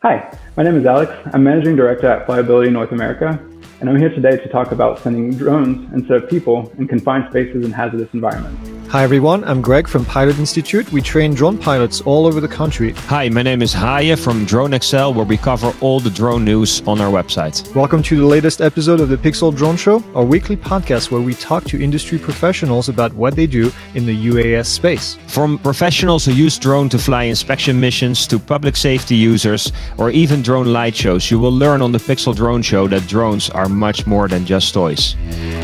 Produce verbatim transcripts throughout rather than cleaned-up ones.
Hi, my name is Alex. I'm Managing Director at Flyability North America, and I'm here today to talk about sending drones instead of people in confined spaces and hazardous environments. Hi everyone, I'm Greg from Pilot Institute. We train drone pilots all over the country. Hi, my name is Haye from Drone Excel, where we cover all the drone news on our website. Welcome to the latest episode of the Pixel Drone Show, our weekly podcast where we talk to industry professionals about what they do in the U A S space. From professionals who use drone to fly inspection missions to public safety users or even drone light shows, you will learn on the Pixel Drone Show that drones are much more than just toys.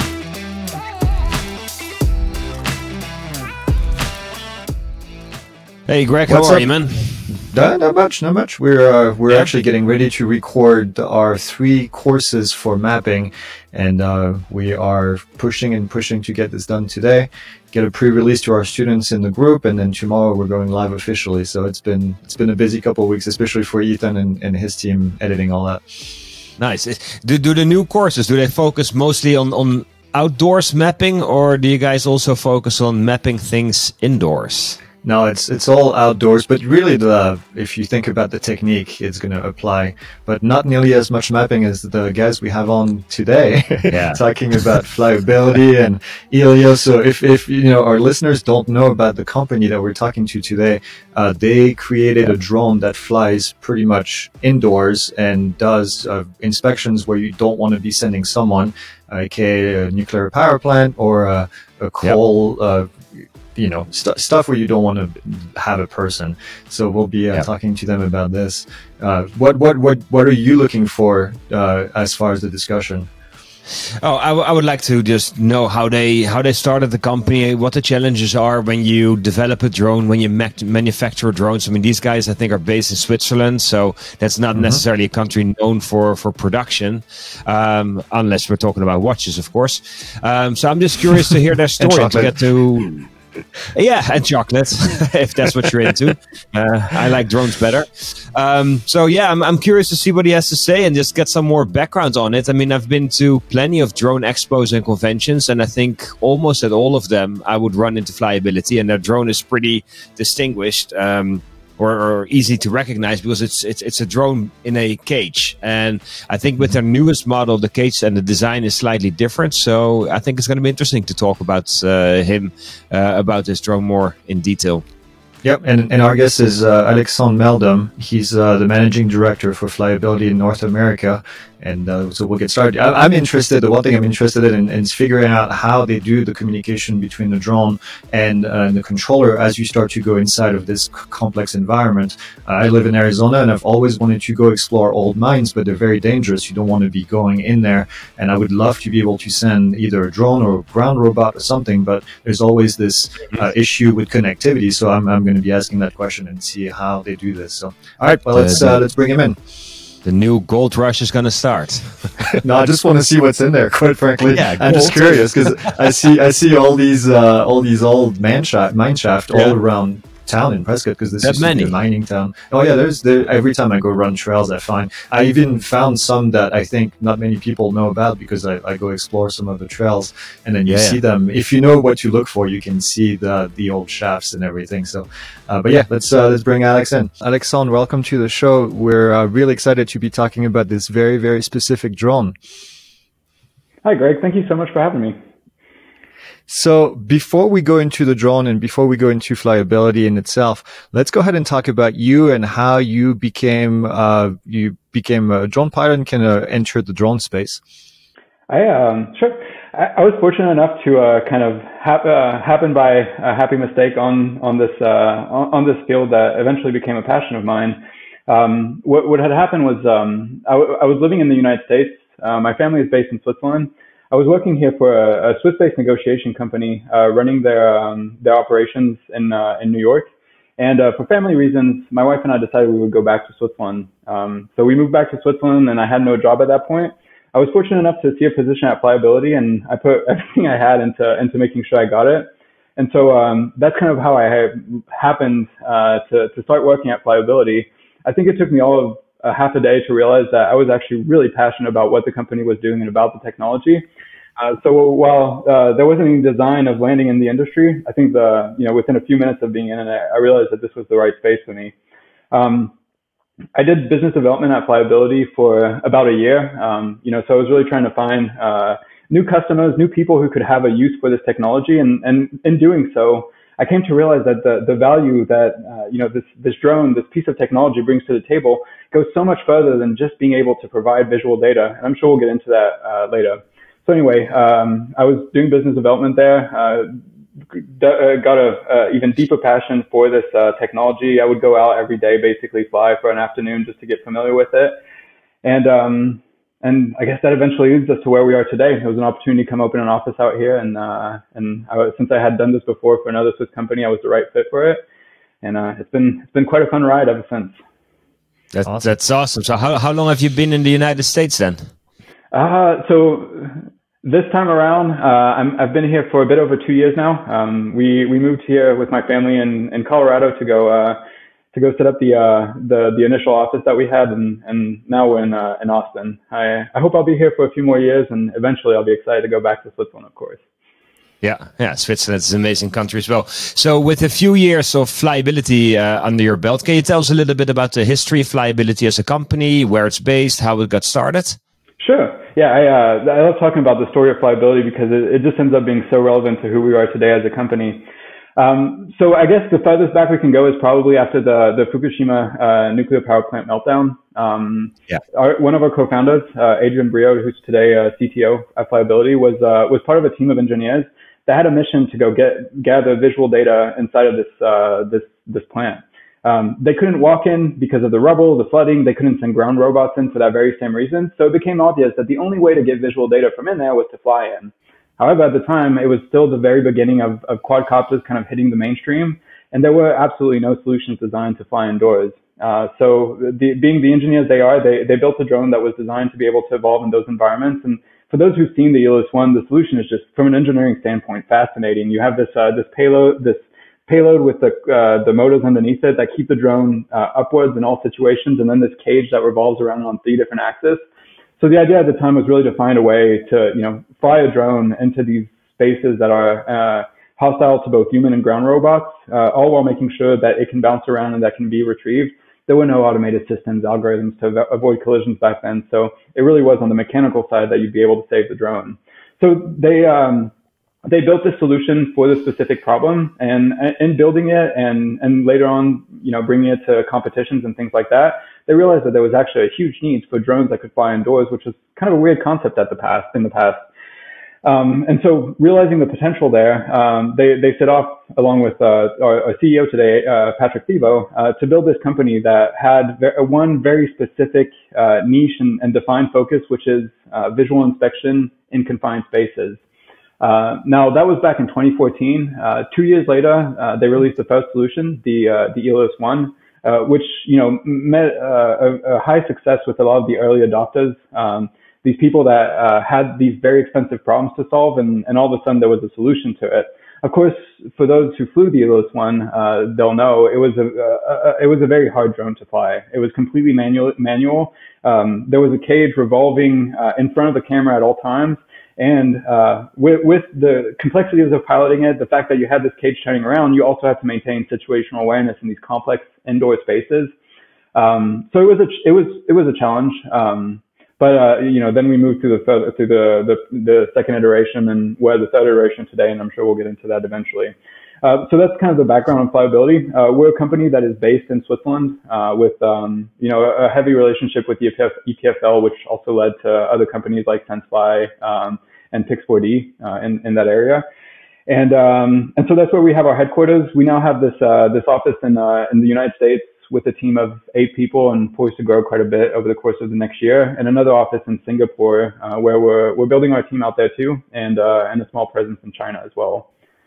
Hey Greg, What's how are up? you, man? No, not much, not much. We're uh, we're yeah. actually getting ready to record our three courses for mapping, and uh, we are pushing and pushing to get this done today. Get a pre-release to our students in the group, and then tomorrow we're going live officially. So it's been it's been a busy couple of weeks, especially for Ethan and, and his team editing all that. Nice. Do do the new courses, do they focus mostly on on outdoors mapping, or do you guys also focus on mapping things indoors? No, it's it's all outdoors, but really, the if you think about the technique, it's going to apply, but not nearly as much mapping as the guys we have on today, yeah. talking about flyability and Elio. So if, if you know our listeners don't know about the company that we're talking to today, uh, they created a drone that flies pretty much indoors and does uh, inspections where you don't want to be sending someone, aka a nuclear power plant or a, a coal. Yep. Uh, you know, st- stuff where you don't want to have a person. So we'll be uh, yeah. talking to them about this. Uh, what, what, what, what are you looking for uh, as far as the discussion? Oh, I, w- I would like to just know how they how they started the company, what the challenges are when you develop a drone, when you ma- manufacture drones. I mean, these guys, I think, are based in Switzerland, so that's not mm-hmm. necessarily a country known for, for production, um, unless we're talking about watches, of course. Um, so I'm just curious to hear their story to get to... Yeah, and chocolates, if that's what you're into. Uh, I like drones better. Um, so yeah, I'm, I'm curious to see what he has to say and just get some more background on it. I mean, I've been to plenty of drone expos and conventions, and I think almost at all of them I would run into flyability, and their drone is pretty distinguished. Um, Or, or easy to recognize because it's it's it's a drone in a cage, and I think with their newest model, the cage and the design is slightly different. So I think it's going to be interesting to talk about uh, him uh, about this drone more in detail. Yep, and, and our guest is uh, Alexandre Meldum. He's uh, the managing director for Flyability in North America. And uh, so we'll get started. I, I'm interested, the one thing I'm interested in, in is figuring out how they do the communication between the drone and, uh, and the controller as you start to go inside of this c- complex environment. Uh, I live in Arizona, and I've always wanted to go explore old mines, but they're very dangerous. You don't want to be going in there. And I would love to be able to send either a drone or a ground robot or something, but there's always this uh, issue with connectivity. So I'm, I'm going to be asking that question and see how they do this. So, all right, well, let's uh, let's bring him in. The new gold rush is going to start. No, I just want to see what's in there. Quite frankly, yeah, I'm just curious because I see I see all these uh, all these old man shaft, mine shaft all yeah. around town in Prescott because this that is many. a mining town. Oh yeah, there's there. Every time I go run trails, I find I even found some that I think not many people know about because I, I go explore some of the trails, and then you yeah, see yeah. them. If you know what to look for, you can see the the old shafts and everything. So, uh, but yeah, let's uh, let's bring Alex in. Alexandre, welcome to the show. We're uh, really excited to be talking about this very very specific drone. Hi, Greg. Thank you so much for having me. So before we go into the drone and before we go into flyability in itself, let's go ahead and talk about you and how you became uh, you became a drone pilot and kind of entered the drone space. I um, sure. I, I was fortunate enough to uh, kind of hap- uh, happen by a happy mistake on on this uh, on, on this field that eventually became a passion of mine. Um, what what had happened was um, I, w- I was living in the United States. Uh, my family is based in Switzerland. I was working here for a, a Swiss-based negotiation company, uh, running their um, their operations in uh, in New York. And uh, for family reasons, my wife and I decided we would go back to Switzerland. Um, so we moved back to Switzerland, and I had no job at that point. I was fortunate enough to see a position at Flyability, and I put everything I had into into making sure I got it. And so um, that's kind of how I happened uh, to to start working at Flyability. I think it took me all of uh, half a day to realize that I was actually really passionate about what the company was doing and about the technology. Uh, so while uh, there wasn't any design of landing in the industry, I think the you know within a few minutes of being in it, I realized that this was the right space for me. Um, I did business development at Flyability for about a year. Um, you know, so I was really trying to find uh, new customers, new people who could have a use for this technology, and and in doing so, I came to realize that the the value that uh, you know this this drone, this piece of technology brings to the table goes so much further than just being able to provide visual data. And I'm sure we'll get into that uh, later. So anyway, um, I was doing business development there. Uh, got a uh, even deeper passion for this uh, technology. I would go out every day, basically fly for an afternoon just to get familiar with it. And um, and I guess that eventually leads us to where we are today. It was an opportunity to come open an office out here, and uh, and I was, since I had done this before for another Swiss company, I was the right fit for it. And uh, it's been it's been quite a fun ride ever since. That's awesome. That's awesome. So how how long have you been in the United States then? Uh, so. This time around, uh, I'm, I've been here for a bit over two years now. Um, we we moved here with my family in, in Colorado to go uh, to go set up the uh, the the initial office that we had, and, and now we're in uh, in Austin. I I hope I'll be here for a few more years, and eventually I'll be excited to go back to Switzerland, of course. Yeah, yeah, Switzerland is an amazing country as well. So, with a few years of Flyability uh, under your belt, can you tell us a little bit about the history of Flyability as a company, where it's based, how it got started? Sure. Yeah, I, uh, I love talking about the story of Flyability because it, it just ends up being so relevant to who we are today as a company. Um, so I guess the farthest back we can go is probably after the, the Fukushima uh, nuclear power plant meltdown. Um, yeah. Our, one of our co-founders, uh, Adrian Brio, who's today uh, C T O at Flyability, was uh, was part of a team of engineers that had a mission to go get gather visual data inside of this uh, this this plant. Um, they couldn't walk in because of the rubble, the flooding. They couldn't send ground robots in for that very same reason. So it became obvious that the only way to get visual data from in there was to fly in. However, at the time, it was still the very beginning of, of quadcopters kind of hitting the mainstream, and there were absolutely no solutions designed to fly indoors. Uh, so the, being the engineers they are, they, they built a drone that was designed to be able to evolve in those environments. And for those who've seen the E L O S one, the solution is just, from an engineering standpoint, fascinating. You have this uh, this payload, this payload with the uh, the motors underneath it that keep the drone uh, upwards in all situations, and then this cage that revolves around on three different axes. So the idea at the time was really to find a way to, you know, fly a drone into these spaces that are uh, hostile to both human and ground robots, uh, all while making sure that it can bounce around and that can be retrieved. There were no automated systems, algorithms to avoid collisions back then. So it really was on the mechanical side that you'd be able to save the drone. So they um, they built this solution for this specific problem, and in building it and, and later on, you know, bringing it to competitions and things like that, they realized that there was actually a huge need for drones that could fly indoors, which was kind of a weird concept at the past, in the past. Um, and so realizing the potential there, um, they, they set off along with uh, our, our C E O today, uh, Patrick Thivo, uh, to build this company that had ve- one very specific uh, niche and, and defined focus, which is uh, visual inspection in confined spaces. Uh, now that was back in twenty fourteen. Uh, two years later, uh, they released the first solution, the uh, the E L O S one, uh, which you know met uh, a, a high success with a lot of the early adopters. Um, these people that uh, had these very expensive problems to solve, and, and all of a sudden there was a solution to it. Of course, for those who flew the E L O S one, uh, they'll know it was a, a, a it was a very hard drone to fly. It was completely manual. Manual. Um, there was a cage revolving uh, in front of the camera at all times. And uh, with, with the complexities of piloting it, the fact that you had this cage turning around, you also had to maintain situational awareness in these complex indoor spaces. Um, so it was a it was it was a challenge. Um, but uh, you know, then we moved through the through the, the the second iteration, and we're the third iteration today, and I'm sure we'll get into that eventually. Uh, so that's kind of the background on Flyability. Uh, we're a company that is based in Switzerland uh, with, um, you know, a heavy relationship with the E P F L, which also led to other companies like SenseFly um, and Pix four D uh, in, in that area. And um, and so that's where we have our headquarters. We now have this uh, this office in uh, in the United States with a team of eight people and poised to grow quite a bit over the course of the next year, and another office in Singapore uh, where we're we're building our team out there too, and uh, and a small presence in China as well.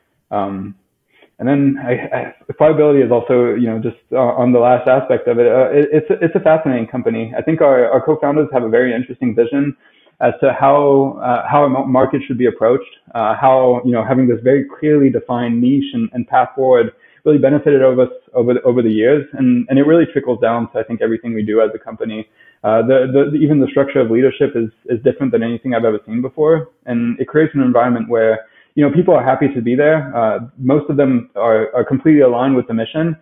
Um, And then I, I, Flyability is also, you know, just uh, on the last aspect of it, uh, it it's, a, it's a fascinating company. I think our, our co-founders have a very interesting vision as to how uh, how a market should be approached, uh, how, you know, having this very clearly defined niche and, and path forward really benefited over us over the, over the years. And, and it really trickles down to, I think, everything we do as a company. Uh, the, the, even the structure of leadership is, is different than anything I've ever seen before. And it creates an environment where, you know, people are happy to be there. Uh, most of them are, are completely aligned with the mission.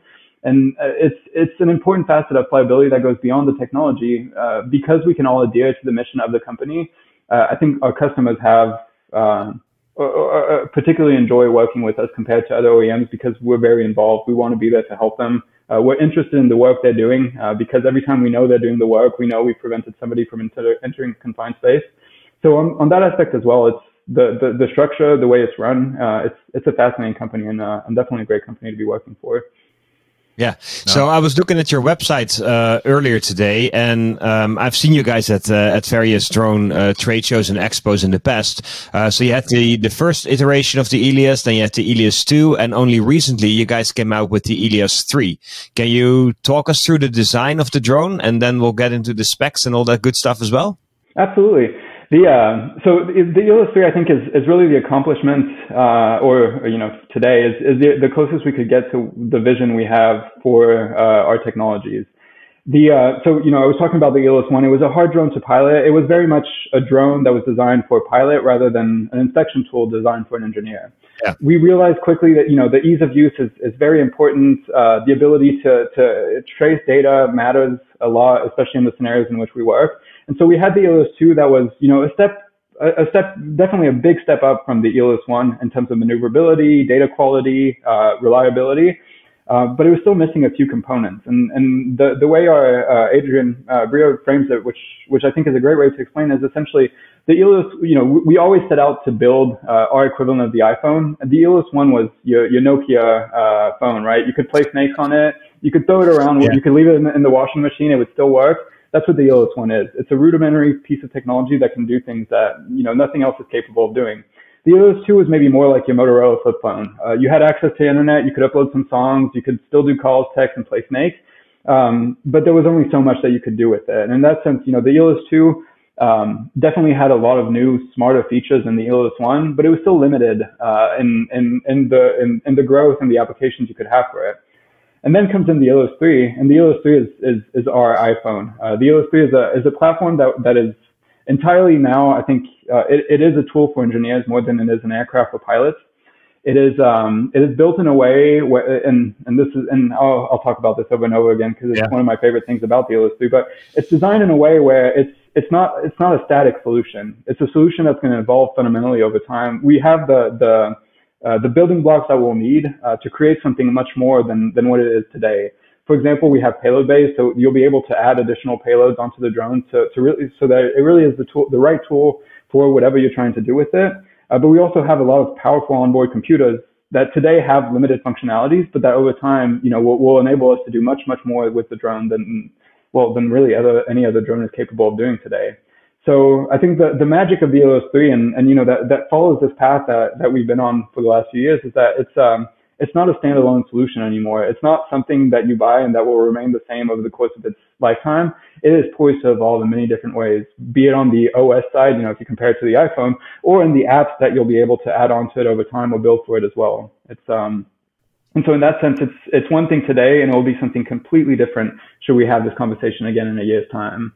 And uh, it's it's an important facet of flyability that goes beyond the technology. Uh, because we can all adhere to the mission of the company, uh, I think our customers have uh, or, or particularly enjoy working with us compared to other O E Ms because we're very involved. We want to be there to help them. Uh, we're interested in the work they're doing uh, because every time we know they're doing the work, we know we've prevented somebody from enter- entering confined space. So on, on that aspect as well, it's the, the, the structure, the way it's run. Uh, it's it's a fascinating company and, uh, and definitely a great company to be working for. Yeah. So I was looking at your website uh, earlier today, and um, I've seen you guys at uh, at various drone uh, trade shows and expos in the past. Uh, so you had the, the first iteration of the Ilias, then you had the Ilias two, and only recently you guys came out with the Ilias three. Can you talk us through the design of the drone, and then we'll get into the specs and all that good stuff as well? Absolutely. The uh, so the Ilias three, I think, is, is really the accomplishment, uh, or, or you know, today is, is the, the closest we could get to the vision we have for uh, our technologies. The uh, so you know, I was talking about the Ilias one. It was a hard drone to pilot. It was very much a drone that was designed for a pilot rather than an inspection tool designed for an engineer. Yeah. We realized quickly that you know the ease of use is, is very important. Uh, the ability to to trace data matters a lot, especially in the scenarios in which we work. And so we had the Ilias two that was, you know, a step, a step, definitely a big step up from the Ilias one in terms of maneuverability, data quality, uh, reliability. Uh, but it was still missing a few components. And, and the, the way our, uh, Adrian, uh, Brio frames it, which, which I think is a great way to explain, is essentially the Ilias, you know, we always set out to build, uh, our equivalent of the iPhone. The Ilias one was your, your Nokia, uh, phone, right? You could play snakes on it. You could throw it around. Yeah. You could leave it in the, in the washing machine. It would still work. That's what the Ilias one is. It's a rudimentary piece of technology that can do things that, you know, nothing else is capable of doing. The Ilias two was maybe more like your Motorola flip phone. Uh, you had access to the internet, you could upload some songs, you could still do calls, text, and play Snake. Um, but there was only so much that you could do with it. And in that sense, you know, the Ilias two um, definitely had a lot of new, smarter features than the Ilias one, but it was still limited uh, in, in, in, the, in, in the growth and the applications you could have for it. And then comes in the Ilias three, and the Ilias three is, is, is our iPhone. Uh, the Ilias three is a, is a platform that, that is entirely now, I think, uh, it, it is a tool for engineers more than it is an aircraft for pilots. It is, um, it is built in a way where, and, and this is, and I'll, I'll talk about this over and over again because it's yeah. one of my favorite things about the Ilias three, but it's designed in a way where it's, it's not, it's not a static solution. It's a solution that's going to evolve fundamentally over time. We have the, the, Uh, the building blocks that we'll need uh, to create something much more than, than what it is today. For example, we have payload bays, so you'll be able to add additional payloads onto the drone to, to really, so that it really is the tool, the right tool for whatever you're trying to do with it. Uh, but we also have a lot of powerful onboard computers that today have limited functionalities, but that over time, you know, will, will enable us to do much, much more with the drone than, well, than really other, any other drone is capable of doing today. So I think the, the magic of the Ilias three, and, and you know that, that follows this path that, that we've been on for the last few years, is that it's um it's not a standalone solution anymore. It's not something that you buy and that will remain the same over the course of its lifetime. It is poised to evolve in many different ways, be it on the O S side, you know, if you compare it to the iPhone, or in the apps that you'll be able to add on to it over time or build for it as well. It's um and so in that sense, it's it's one thing today, and it will be something completely different should we have this conversation again in a year's time.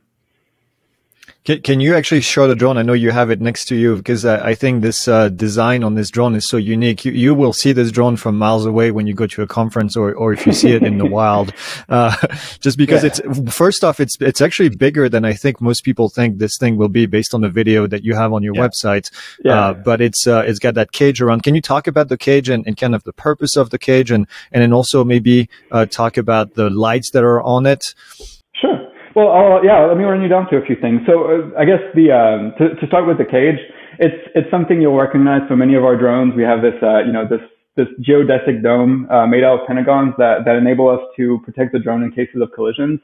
Can, can you actually show the drone? I know you have it next to you because uh, I think this uh, design on this drone is so unique. You, you will see this drone from miles away when you go to a conference, or, or if you see it in the wild. Uh, just because yeah. it's, first off, it's it's actually bigger than I think most people think this thing will be based on the video that you have on your yeah. website. Yeah. Uh, but it's uh, it's got that cage around. Can you talk about the cage and, and kind of the purpose of the cage, and and then also maybe uh, talk about the lights that are on it? Sure. Well, I'll, yeah, let me run you down to a few things. So uh, I guess the um, to, to start with the cage, it's it's something you'll recognize for many of our drones. We have this, uh, you know, this this geodesic dome uh, made out of pentagons that that enable us to protect the drone in cases of collisions.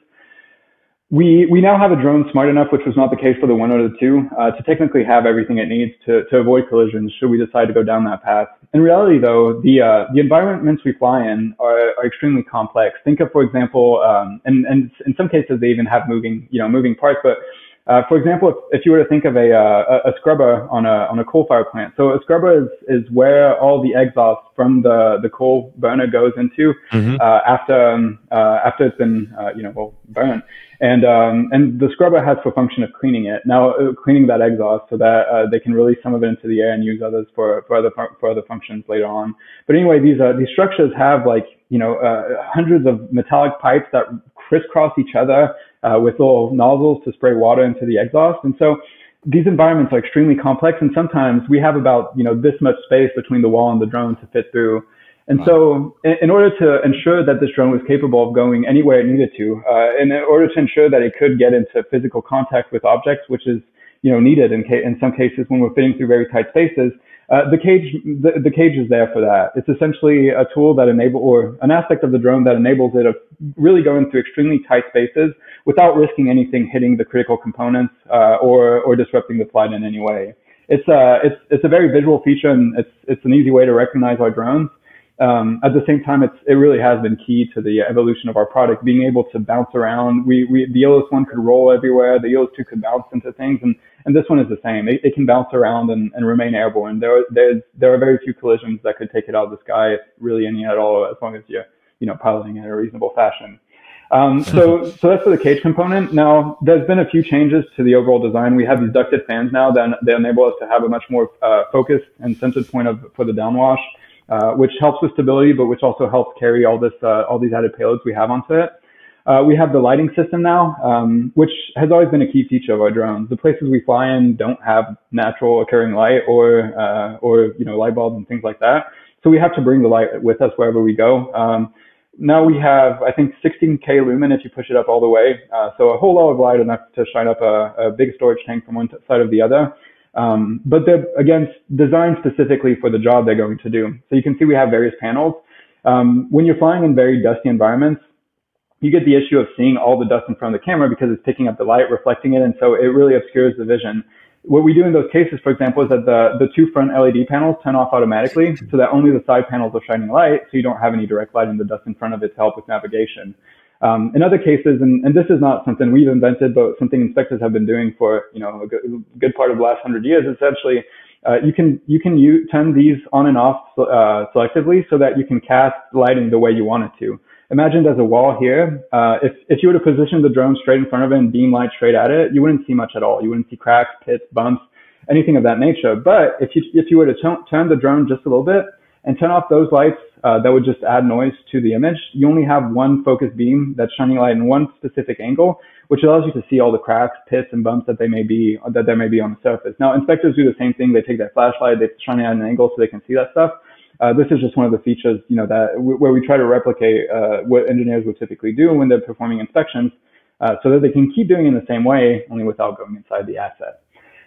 We we now have a drone smart enough, which was not the case for the one or the two, uh, to technically have everything it needs to to avoid collisions should we decide to go down that path. In reality, though, the uh, the environments we fly in are, are extremely complex. Think of, for example, um, and and in some cases they even have moving you know moving parts. But uh, for example, if, if you were to think of a, uh, a scrubber on a on a coal fire plant, so a scrubber is is where all the exhaust from the the coal burner goes into mm-hmm. uh, after um, uh, after it's been uh, you know well burned. And um, and the scrubber has for function of cleaning it. Now, uh, cleaning that exhaust so that uh, they can release some of it into the air and use others for for other for other functions later on. But anyway, these uh, these structures have like you know, uh, hundreds of metallic pipes that crisscross each other uh, with little nozzles to spray water into the exhaust. And so these environments are extremely complex, and sometimes we have about, you know, this much space between the wall and the drone to fit through. And wow. so in, in order to ensure that this drone was capable of going anywhere it needed to, uh, and in order to ensure that it could get into physical contact with objects, which is, you know, needed in, ca- in some cases when we're fitting through very tight spaces, uh, the cage, the, the cage is there for that. It's essentially a tool that enable, or an aspect of the drone that enables it of really going through extremely tight spaces without risking anything hitting the critical components, uh, or, or disrupting the flight in any way. It's a, it's, it's a very visual feature, and it's, it's an easy way to recognize our drones. Um, at the same time, it's, it really has been key to the evolution of our product, being able to bounce around. We, we, the E L O S one could roll everywhere. The E L O S two could bounce into things, and, and this one is the same. It, it can bounce around and, and remain airborne. There, there's, there are very few collisions that could take it out of the sky, if really any at all, as long as you're, you know, piloting it in a reasonable fashion. Um, so, so that's for the cage component. Now, there's been a few changes to the overall design. We have these ducted fans now that they enable us to have a much more uh, focused and centered point of for the downwash. Uh, which helps with stability, but which also helps carry all this, uh, all these added payloads we have onto it. Uh, we have the lighting system now, um, which has always been a key feature of our drones. The places we fly in don't have natural occurring light or, uh, or, you know, light bulbs and things like that. So we have to bring the light with us wherever we go. Um, now we have, I think, sixteen K lumen if you push it up all the way. Uh, so a whole lot of light enough to shine up a, a big storage tank from one side of the other. Um, but they're, again, designed specifically for the job they're going to do. So you can see we have various panels. Um, when you're flying in very dusty environments, you get the issue of seeing all the dust in front of the camera because it's picking up the light, reflecting it, and so it really obscures the vision. What we do in those cases, for example, is that the, the two front L E D panels turn off automatically so that only the side panels are shining light, so you don't have any direct light in the dust in front of it to help with navigation. Um, in other cases, and, and this is not something we've invented, but something inspectors have been doing for, you know, a good, good part of the last hundred years, essentially, uh, you can, you can use, turn these on and off, uh, selectively so that you can cast lighting the way you want it to. Imagine there's a wall here. Uh, if, if you were to position the drone straight in front of it and beam light straight at it, you wouldn't see much at all. You wouldn't see cracks, pits, bumps, anything of that nature. But if you, if you were to t- turn the drone just a little bit and turn off those lights, Uh, that would just add noise to the image, you only have one focused beam that's shining light in one specific angle, which allows you to see all the cracks, pits, and bumps that they may be that there may be on the surface. Now, inspectors do the same thing. They take their flashlight, they shine it at an angle so they can see that stuff. Uh, this is just one of the features, you know, that w- where we try to replicate uh, what engineers would typically do when they're performing inspections, uh, so that they can keep doing it in the same way, only without going inside the asset.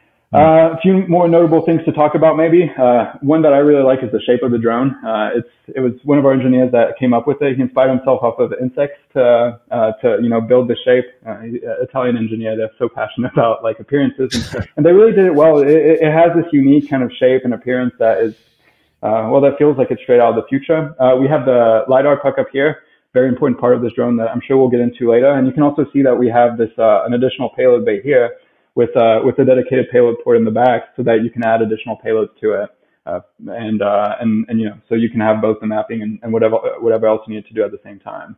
Uh, a few more notable things to talk about, maybe. Uh, one that I really like is the shape of the drone. Uh, it's, it was one of our engineers that came up with it. He inspired himself off of insects to, uh, to, you know, build the shape. Uh, Italian engineer, they're so passionate about, like, appearances. And, and they really did it well. It, it has this unique kind of shape and appearance that is, uh, well, that feels like it's straight out of the future. Uh, we have the LiDAR puck up here. Very important part of this drone that I'm sure we'll get into later. And you can also see that we have this, uh, an additional payload bay here, with uh, with a dedicated payload port in the back, so that you can add additional payloads to it, uh, and uh, and and you know, so you can have both the mapping and, and whatever whatever else you need to do at the same time.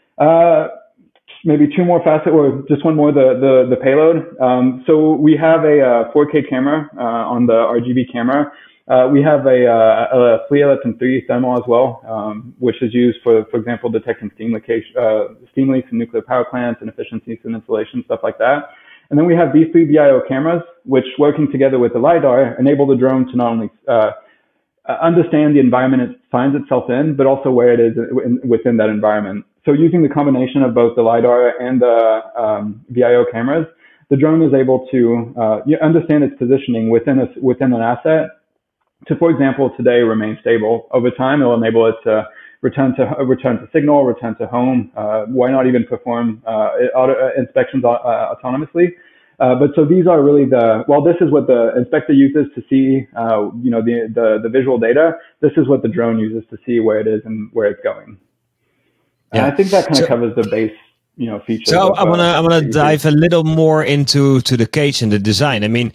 Uh, maybe two more facets, or just one more, the the the payload. Um, so we have a uh, four K camera uh, on the R G B camera. Uh, we have a, uh, a F L I A Lepton three thermal as well, um, which is used for, for example, detecting steam leakage, uh, steam leaks in nuclear power plants, inefficiencies in installation, stuff like that. And then we have these three V I O cameras, which, working together with the LiDAR, enable the drone to not only uh, understand the environment it finds itself in, but also where it is in, within that environment. So using the combination of both the LiDAR and the um, V I O cameras, the drone is able to uh, understand its positioning within, a, within an asset to, for example, today remain stable. Over time, it will enable it to return to uh, return to signal, return to home. Uh, why not even perform uh, auto, uh, inspections uh, autonomously? Uh, but so these are really the, well, this is what the inspector uses to see, uh, you know, the, the the visual data. This is what the drone uses to see where it is and where it's going. Yeah. And I think that kind of so, covers the base, you know, features. So of, I wanna uh, I wanna dive a little more into to the cage and the design. I mean,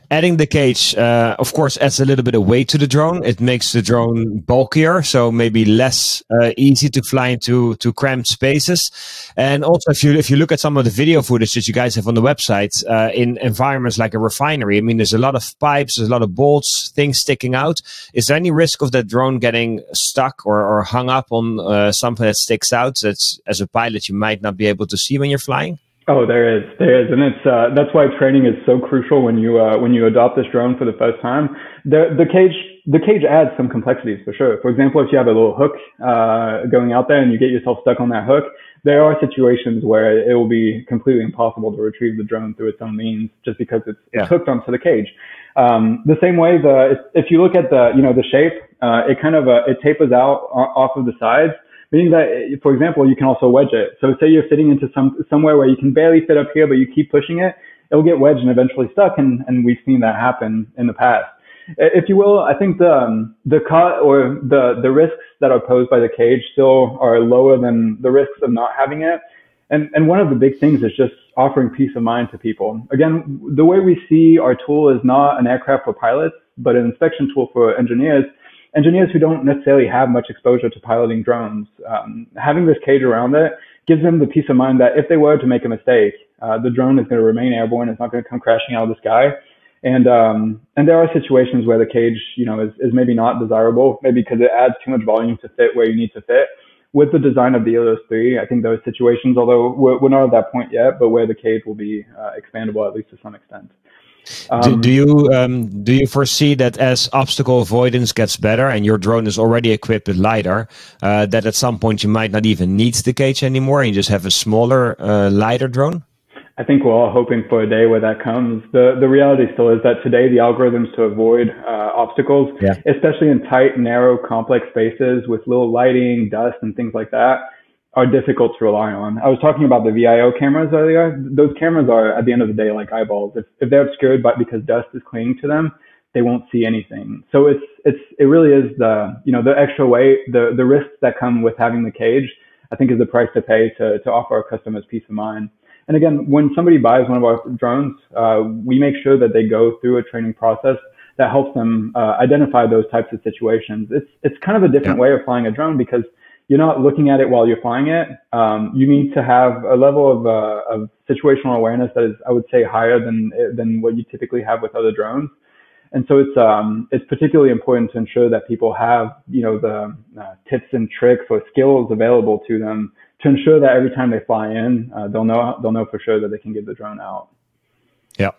adding the cage, uh, of course, adds a little bit of weight to the drone. It makes the drone bulkier, so maybe less uh, easy to fly into to cramped spaces. And also, if you if you look at some of the video footage that you guys have on the website, uh, in environments like a refinery, I mean, there's a lot of pipes, there's a lot of bolts, things sticking out. Is there any risk of that drone getting stuck or, or hung up on uh, something that sticks out that's, as a pilot, you might not be able to see when you're flying? Oh, there is, there is, and it's uh, that's why training is so crucial when you uh, when you adopt this drone for the first time. The the cage the cage adds some complexities for sure. For example, if you have a little hook uh, going out there and you get yourself stuck on that hook, there are situations where it will be completely impossible to retrieve the drone through its own means just because it's, yeah. it's hooked onto the cage. Um, the same way, the if, if you look at the you know the shape, uh, it kind of uh, it tapers out off of the sides. Meaning that, for example, you can also wedge it. So say you're fitting into some somewhere where you can barely fit up here, but you keep pushing it, it'll get wedged and eventually stuck. And, and we've seen that happen in the past. If you will, I think the um, the cut or the the risks that are posed by the cage still are lower than the risks of not having it. And and one of the big things is just offering peace of mind to people. Again, the way we see our tool is not an aircraft for pilots, but an inspection tool for engineers. Engineers who don't necessarily have much exposure to piloting drones. Um, having this cage around it gives them the peace of mind that if they were to make a mistake, uh, the drone is going to remain airborne. It's not going to come crashing out of the sky. And um, and there are situations where the cage, you know, is, is maybe not desirable, maybe because it adds too much volume to fit where you need to fit. With the design of the Helios three, I think those situations, although we're, we're not at that point yet, but where the cage will be uh, expandable at least to some extent. Um, do, do you um, do you foresee that as obstacle avoidance gets better and your drone is already equipped with LiDAR, uh, that at some point you might not even need the cage anymore and you just have a smaller uh, LiDAR drone? I think we're all hoping for a day where that comes. The the reality still is that today the algorithms to avoid uh, obstacles, yeah. especially in tight, narrow, complex spaces with little lighting, dust, and things like that, are difficult to rely on. I was talking about the V I O cameras earlier. Those cameras are, at the end of the day, like eyeballs. If, if they're obscured by, because dust is clinging to them, they won't see anything. So it's it's it really is the you know the extra weight, the the risks that come with having the cage, I think is the price to pay to to offer our customers peace of mind. And again, when somebody buys one of our drones, uh, we make sure that they go through a training process that helps them uh, identify those types of situations. It's it's kind of a different yeah. way of flying a drone because you're not looking at it while you're flying it. Um, you need to have a level of, uh, of situational awareness that is, I would say, higher than than what you typically have with other drones. And so it's um, it's particularly important to ensure that people have you know the uh, tips and tricks or skills available to them to ensure that every time they fly in, uh, they'll know they'll know for sure that they can get the drone out. Yeah.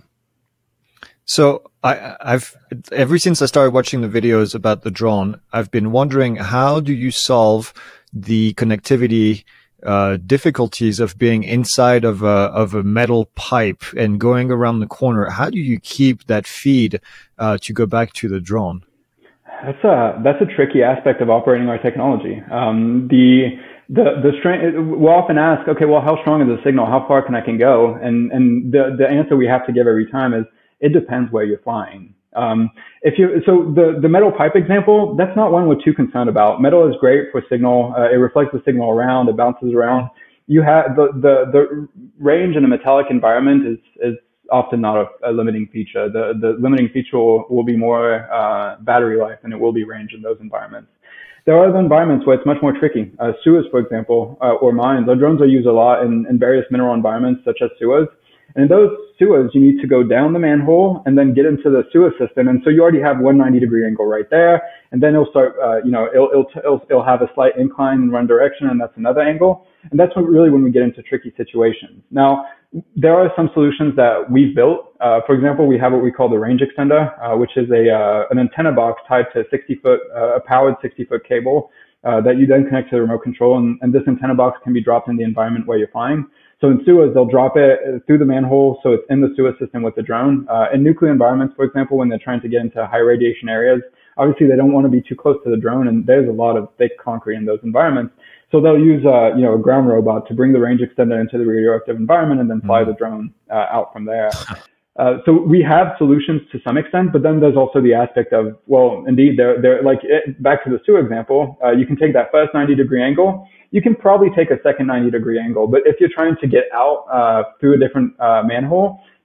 So I, I've ever since I started watching the videos about the drone, I've been wondering, how do you solve the connectivity uh, difficulties of being inside of a of a metal pipe and going around the corner? How do you keep that feed uh, to go back to the drone? That's a that's a tricky aspect of operating our technology. Um, the the the strength. We'll often ask, okay, well, how strong is the signal? How far can I can go? And and the the answer we have to give every time is, it depends where you're flying. Um, if you, so the, the metal pipe example, that's not one we're too concerned about. Metal is great for signal. Uh, it reflects the signal around, it bounces around. You have the, the, the range in a metallic environment is, is often not a, a limiting feature. The, the limiting feature will, will be more, uh, battery life than it will be range in those environments. There are other environments where it's much more tricky. Uh, Suez, for example, uh, or mines. Our drones are used a lot in, in various mineral environments such as Suez. And in those sewers, you need to go down the manhole and then get into the sewer system. And so you already have one ninety degree angle right there. And then it'll start, uh, you know, it'll, it'll, it'll, it'll have a slight incline and run direction, and that's another angle. And that's what really when we get into tricky situations. Now, there are some solutions that we've built. Uh, for example, we have what we call the range extender, uh, which is a, uh, an antenna box tied to a sixty foot, uh, a powered sixty foot cable, uh, that you then connect to the remote control. And, and this antenna box can be dropped in the environment where you're flying. So in Suez, they'll drop it through the manhole, so it's in the Suez system with the drone. Uh, in nuclear environments, for example, when they're trying to get into high radiation areas, obviously they don't want to be too close to the drone, and there's a lot of thick concrete in those environments. So they'll use, uh, you know, a ground robot to bring the range extender into the radioactive environment and then fly mm-hmm. the drone uh, out from there. Uh, so we have solutions to some extent, but then there's also the aspect of, well, indeed, they're, they're like, it, back to the Suez example, uh, you can take that first ninety degree angle. You can probably take a second ninety degree angle, but if you're trying to get out uh, through a different uh, manhole,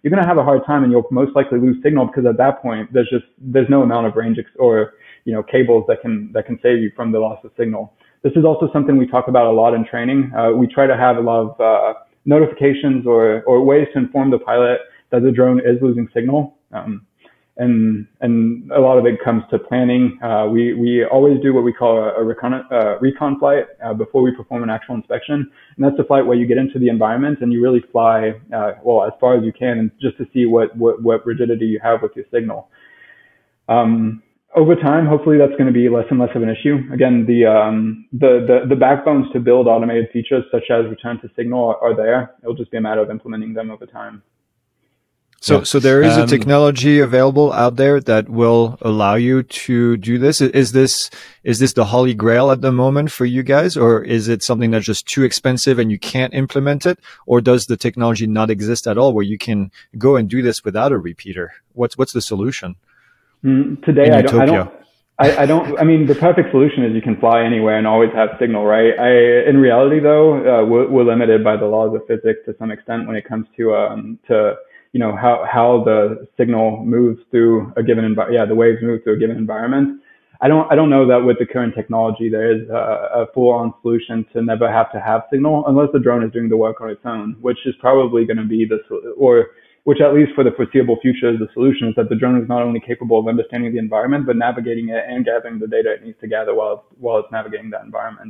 you're going to have a hard time, and you'll most likely lose signal, because at that point there's just there's no amount of range ex- or you know cables that can that can save you from the loss of signal. This is also something we talk about a lot in training. Uh, we try to have a lot of uh, notifications or or ways to inform the pilot that the drone is losing signal. Um, and and a lot of it comes to planning. Uh, we we always do what we call a, a recon uh, recon flight uh, before we perform an actual inspection, and that's the flight where you get into the environment and you really fly uh, well as far as you can, and just to see what what, what rigidity you have with your signal. Um, over time, hopefully that's going to be less and less of an issue. Again, the um, the, the the backbones to build automated features such as return to signal are, are there. It'll just be a matter of implementing them over time. So, Yeah. so there is Um, a technology available out there that will allow you to do this. Is this, is this the holy grail at the moment for you guys, or is it something that's just too expensive and you can't implement it? Or does the technology not exist at all where you can go and do this without a repeater? What's, what's the solution? Mm, today, I don't, I don't, I, I don't, I mean, the perfect solution is you can fly anywhere and always have signal, right? I, in reality though, uh, we're, we're limited by the laws of physics to some extent when it comes to, um, to, you know, how, how the signal moves through a given environment. Yeah, the waves move through a given environment. I don't, I don't know that with the current technology, there is a, a full on solution to never have to have signal unless the drone is doing the work on its own, which is probably going to be the, or which at least for the foreseeable future is the solution, is that the drone is not only capable of understanding the environment, but navigating it and gathering the data it needs to gather while, while it's navigating that environment.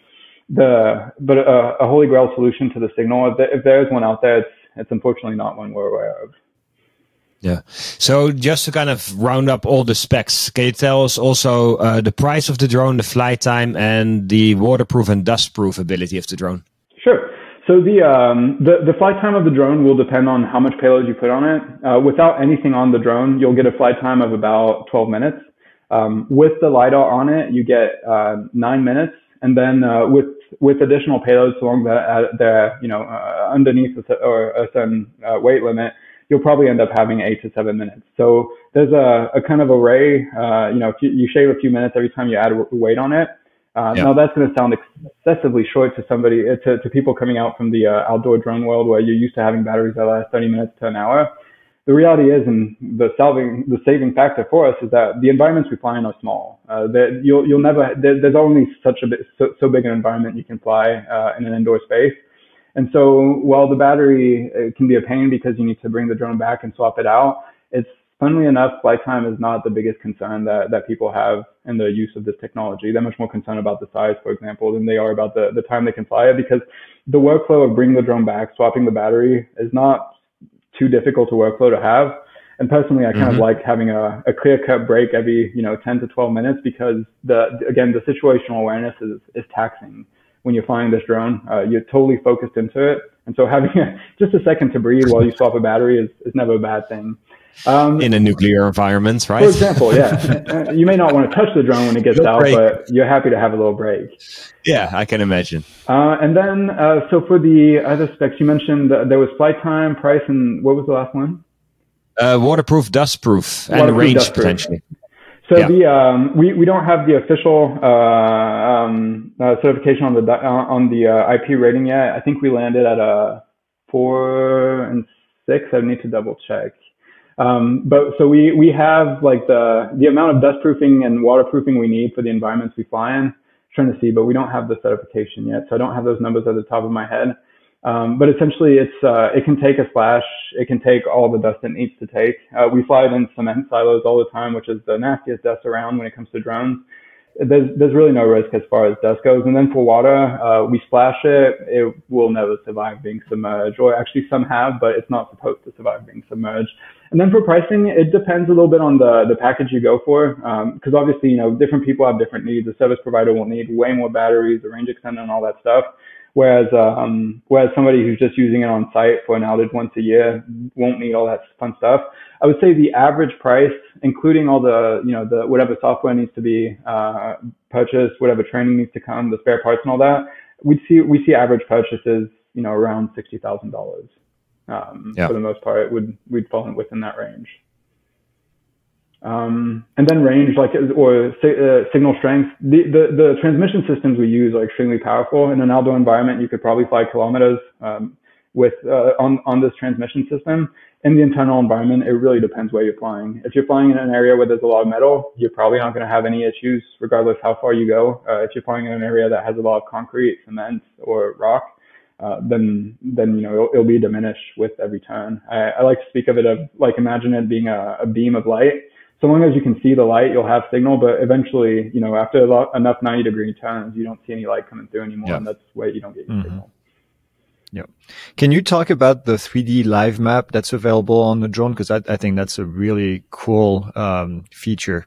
The, but a, a holy grail solution to the signal, if there, if there is one out there, it's, it's unfortunately not one we're aware of. Yeah. So just to kind of round up all the specs, can you tell us also uh, the price of the drone, the flight time, and the waterproof and dust-proof ability of the drone? Sure. So the, um, the the flight time of the drone will depend on how much payload you put on it. Uh, without anything on the drone, you'll get a flight time of about twelve minutes. Um, with the LiDAR on it, you get uh, nine minutes. And then uh, with with additional payloads along the, uh, the you know uh, underneath a, or a certain uh, weight limit, you'll probably end up having eight to seven minutes. So there's a, a kind of array. Uh, you know, if you, you shave a few minutes every time you add weight on it. Uh, yeah. Now that's going to sound excessively short to somebody, to, to people coming out from the uh, outdoor drone world where you're used to having batteries that last thirty minutes to an hour. The reality is, and the solving, the saving factor for us is that the environments we fly in are small. Uh, that you'll, you'll never, there, there's only such a bit, so, so big an environment you can fly uh, in an indoor space. And so while the battery it can be a pain because you need to bring the drone back and swap it out, it's funnily enough, flight time is not the biggest concern that, that people have in the use of this technology. They're much more concerned about the size, for example, than they are about the, the time they can fly it, because the workflow of bringing the drone back, swapping the battery is not too difficult a workflow to have. And personally, I kind mm-hmm. of like having a, a clear-cut break every, you know, ten to twelve minutes, because the, again, the situational awareness is, is taxing when you're flying this drone. Uh, you're totally focused into it. And so having a, just a second to breathe while you swap a battery is, is never a bad thing. Um, in a nuclear environment, right? For example, yeah. You may not want to touch the drone when it gets out, break. But you're happy to have a little break. Yeah, I can imagine. Uh, and then, uh, so for the other specs, you mentioned that there was flight time, price, and what was the last one? Uh, waterproof, dustproof, and waterproof, range dust-proof. Potentially. So yeah. the um, we we don't have the official uh, um, uh, certification on the uh, on the uh, I P rating yet. I think we landed at a four and six. I need to double check. Um, but so we, we have like the, the amount of dust proofing and waterproofing we need for the environments we fly in. I'm trying to see, but we don't have the certification yet. So I don't have those numbers at the top of my head. Um, but essentially it's, uh, it can take a splash. It can take all the dust it needs to take. Uh, we fly it in cement silos all the time, which is the nastiest dust around when it comes to drones. There's, there's really no risk as far as dust goes. And then for water, uh, we splash it. It will never survive being submerged, or actually some have, but it's not supposed to survive being submerged. And then for pricing, it depends a little bit on the, the package you go for. Um, cause obviously, you know, different people have different needs. A service provider will need way more batteries, a range extender and all that stuff. Whereas, um, whereas somebody who's just using it on site for an outage once a year won't need all that fun stuff. I would say the average price, including all the, you know, the, whatever software needs to be, uh, purchased, whatever training needs to come, the spare parts and all that, we see, we see average purchases, you know, around sixty thousand dollars. Um, yeah. For the most part, it would, we'd fall within that range. Um, and then range, like, or uh, signal strength, the, the, the transmission systems we use are extremely powerful. In an outdoor environment, you could probably fly kilometers. Um, with uh, on on this transmission system. In the internal environment, it really depends where you're flying. If you're flying in an area where there's a lot of metal, you're probably not going to have any issues regardless how far you go. Uh, if you're flying in an area that has a lot of concrete, cement, or rock, uh, then then you know it'll, it'll be diminished with every turn. I, I like to speak of it of like imagine it being a, a beam of light. So long as you can see the light, you'll have signal. But eventually, you know, after a lot, enough ninety degree turns, you don't see any light coming through anymore, yeah. and that's where you don't get your mm-hmm. signal. Yeah. Can you talk about the three D live map that's available on the drone? Because I, I think that's a really cool um, feature.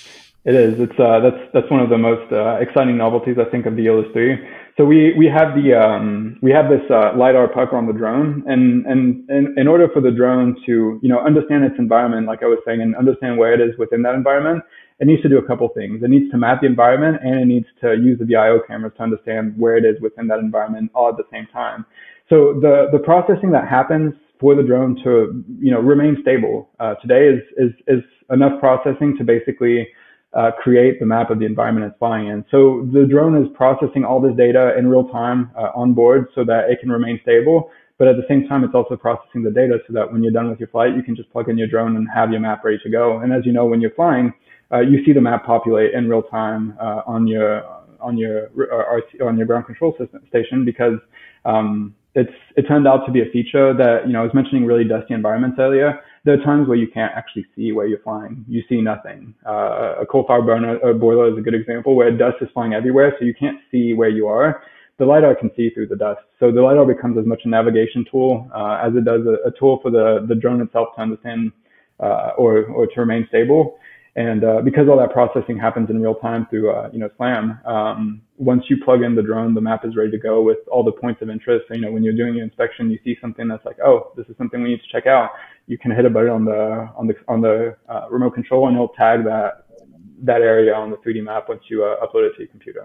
It is. It's uh, that's that's one of the most uh, exciting novelties I think of the Olis three. So we we have the um, we have this uh, lidar pucker on the drone, and and and in order for the drone to you know understand its environment, like I was saying, and understand where it is within that environment, it needs to do a couple things. It needs to map the environment, and it needs to use the V I O cameras to understand where it is within that environment all at the same time. So the, the processing that happens for the drone to, you know, remain stable uh, today is, is, is enough processing to basically uh, create the map of the environment it's flying in. So the drone is processing all this data in real time uh, on board so that it can remain stable. But at the same time, it's also processing the data so that when you're done with your flight, you can just plug in your drone and have your map ready to go. And as you know, when you're flying, uh, you see the map populate in real time uh, on your on your uh, on your ground control system station because um, It's, it turned out to be a feature that, you know, I was mentioning really dusty environments earlier. There are times where you can't actually see where you're flying. You see nothing. Uh, a coal fire burner or boiler is a good example where dust is flying everywhere, so you can't see where you are. The LiDAR can see through the dust. So the LiDAR becomes as much a navigation tool uh, as it does a, a tool for the, the drone itself to understand uh, or, or to remain stable. And uh, because all that processing happens in real time through, uh, you know, SLAM, um, once you plug in the drone, the map is ready to go with all the points of interest. So, you know, when you're doing your inspection, you see something that's like, oh, this is something we need to check out. You can hit a button on the on the on the uh, remote control, and it'll tag that that area on the three D map once you uh, upload it to your computer.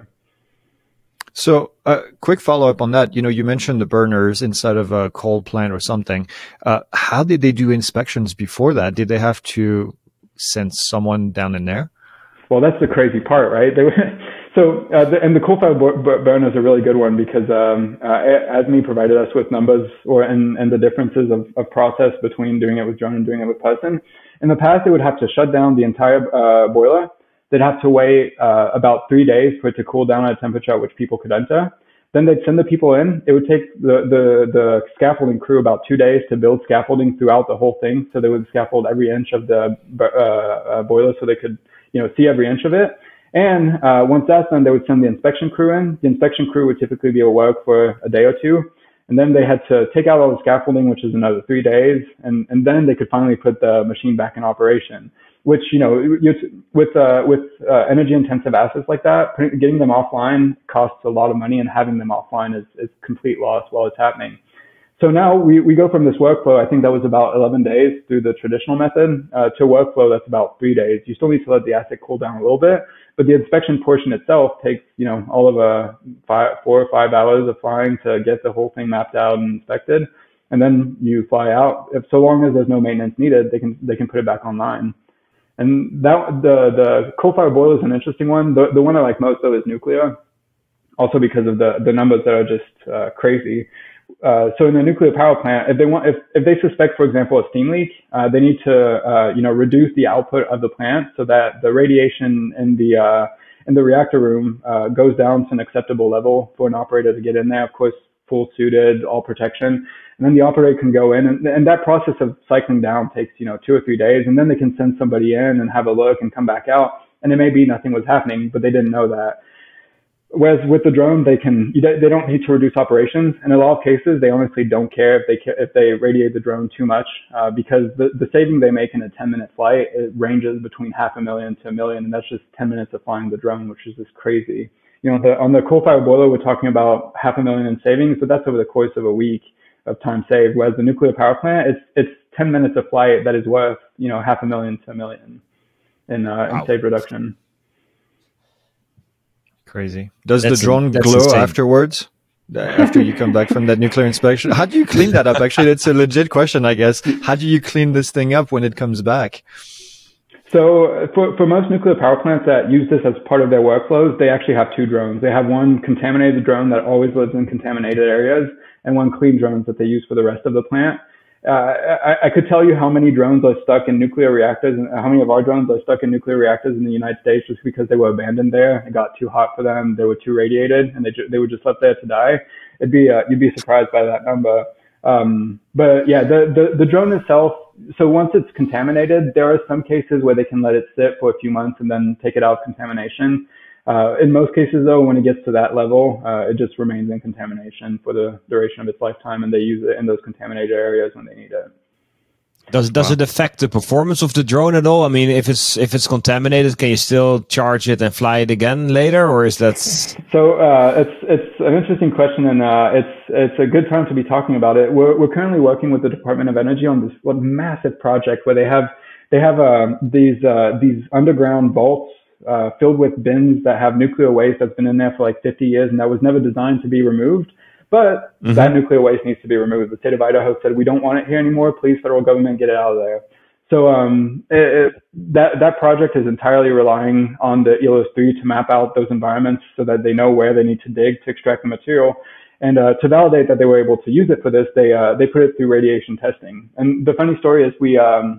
So, a uh, quick follow up on that. You know, you mentioned the burners inside of a coal plant or something. Uh, how did they do inspections before that? Did they have to send someone down in there? Well, that's the crazy part, right? They, so, uh, the, and the coal fire burner is a really good one because um, uh, A S M E provided us with numbers or and, and the differences of, of process between doing it with drone and doing it with person. In the past, they would have to shut down the entire uh, boiler. They'd have to wait uh, about three days for it to cool down at a temperature at which people could enter. Then they'd send the people in. It would take the, the, the scaffolding crew about two days to build scaffolding throughout the whole thing. So they would scaffold every inch of the uh, uh, boiler so they could, you know, see every inch of it. And uh, once that's done, they would send the inspection crew in. The inspection crew would typically be at work for a day or two. And then they had to take out all the scaffolding, which is another three days. And, and then they could finally put the machine back in operation. Which, you know, with uh, with uh, energy-intensive assets like that, getting them offline costs a lot of money, and having them offline is, is complete loss while it's happening. So now we, we go from this workflow, I think that was about eleven days through the traditional method, uh, to a workflow that's about three days. You still need to let the asset cool down a little bit, but the inspection portion itself takes, you know, all of a five, four or five hours of flying to get the whole thing mapped out and inspected. And then you fly out. If so long as there's no maintenance needed, they can they can put it back online. And that the the coal fire boiler is an interesting one. The the one I like most though is nuclear, also because of the the numbers that are just uh, crazy. Uh, so in a nuclear power plant, if they want, if if they suspect, for example, a steam leak, uh, they need to uh, you know reduce the output of the plant so that the radiation in the uh, in the reactor room uh, goes down to an acceptable level for an operator to get in there. Of course, full suited, all protection. And then the operator can go in, and, and that process of cycling down takes, you know, two or three days. And then they can send somebody in and have a look and come back out. And it may be nothing was happening, but they didn't know that. Whereas with the drone, they can, they don't need to reduce operations. And in a lot of cases, they honestly don't care if they, if they radiate the drone too much, uh, because the, the saving they make in a ten minute flight, it ranges between half a million to a million. And that's just ten minutes of flying the drone, which is just crazy. You know, the, on the coal fire boiler, we're talking about half a million in savings, but that's over the course of a week of time saved. Whereas the nuclear power plant, it's it's ten minutes of flight that is worth, you know, half a million to a million in uh, wow. in saved reduction. Crazy. Does that's the drone a, glow insane. afterwards? After you come back from that nuclear inspection, how do you clean that up? Actually, that's a legit question, I guess. How do you clean this thing up when it comes back? So for, for most nuclear power plants that use this as part of their workflows, they actually have two drones. They have one contaminated drone that always lives in contaminated areas, and one clean drones that they use for the rest of the plant. Uh, I, I could tell you how many drones are stuck in nuclear reactors and how many of our drones are stuck in nuclear reactors in the United States just because they were abandoned there. It got too hot for them. They were too radiated, and they ju- they were just left there to die. It'd be uh, you'd be surprised by that number. Um, but yeah, the, the the drone itself. So once it's contaminated, there are some cases where they can let it sit for a few months and then take it out of contamination. Uh, in most cases, though, when it gets to that level, uh, it just remains in contamination for the duration of its lifetime, and they use it in those contaminated areas when they need it. Does does wow. it affect the performance of the drone at all? I mean, if it's if it's contaminated, can you still charge it and fly it again later, or is that? So uh, it's it's an interesting question, and uh, it's it's a good time to be talking about it. We're we're currently working with the Department of Energy on this what, massive project where they have they have uh, these uh, these underground vaults uh, filled with bins that have nuclear waste that's been in there for like fifty years, and that was never designed to be removed. But mm-hmm. that nuclear waste needs to be removed. The state of Idaho said, we don't want it here anymore. Please, federal government, get it out of there. So um, it, it, that that project is entirely relying on the E L O S three to map out those environments so that they know where they need to dig to extract the material. And uh, to validate that they were able to use it for this, they uh, they put it through radiation testing. And the funny story is we um,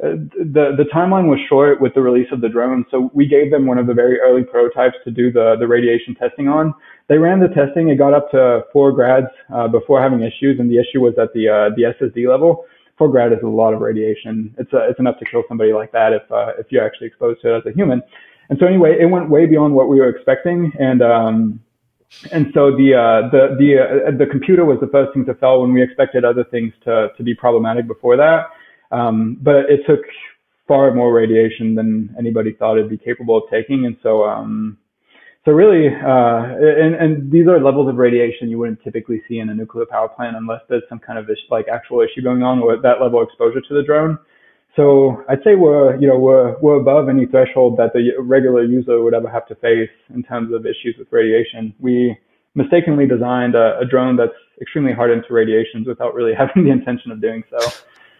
the the timeline was short with the release of the drone, so we gave them one of the very early prototypes to do the the radiation testing on. They ran the testing. It got up to four grads uh, before having issues, and the issue was at the uh, the S S D level. Four grad is a lot of radiation. It's uh, it's enough to kill somebody like that if uh, if you're actually exposed to it as a human. And so anyway, it went way beyond what we were expecting, and um, and so the uh, the the uh, the computer was the first thing to fail when we expected other things to to be problematic before that. Um, but it took far more radiation than anybody thought it'd be capable of taking, and so. Um, So really, uh, and, and these are levels of radiation you wouldn't typically see in a nuclear power plant unless there's some kind of issue, like actual issue going on with that level of exposure to the drone. So I'd say we're, you know, we're, we're above any threshold that the regular user would ever have to face in terms of issues with radiation. We mistakenly designed a, a drone that's extremely hardened to radiations without really having the intention of doing so.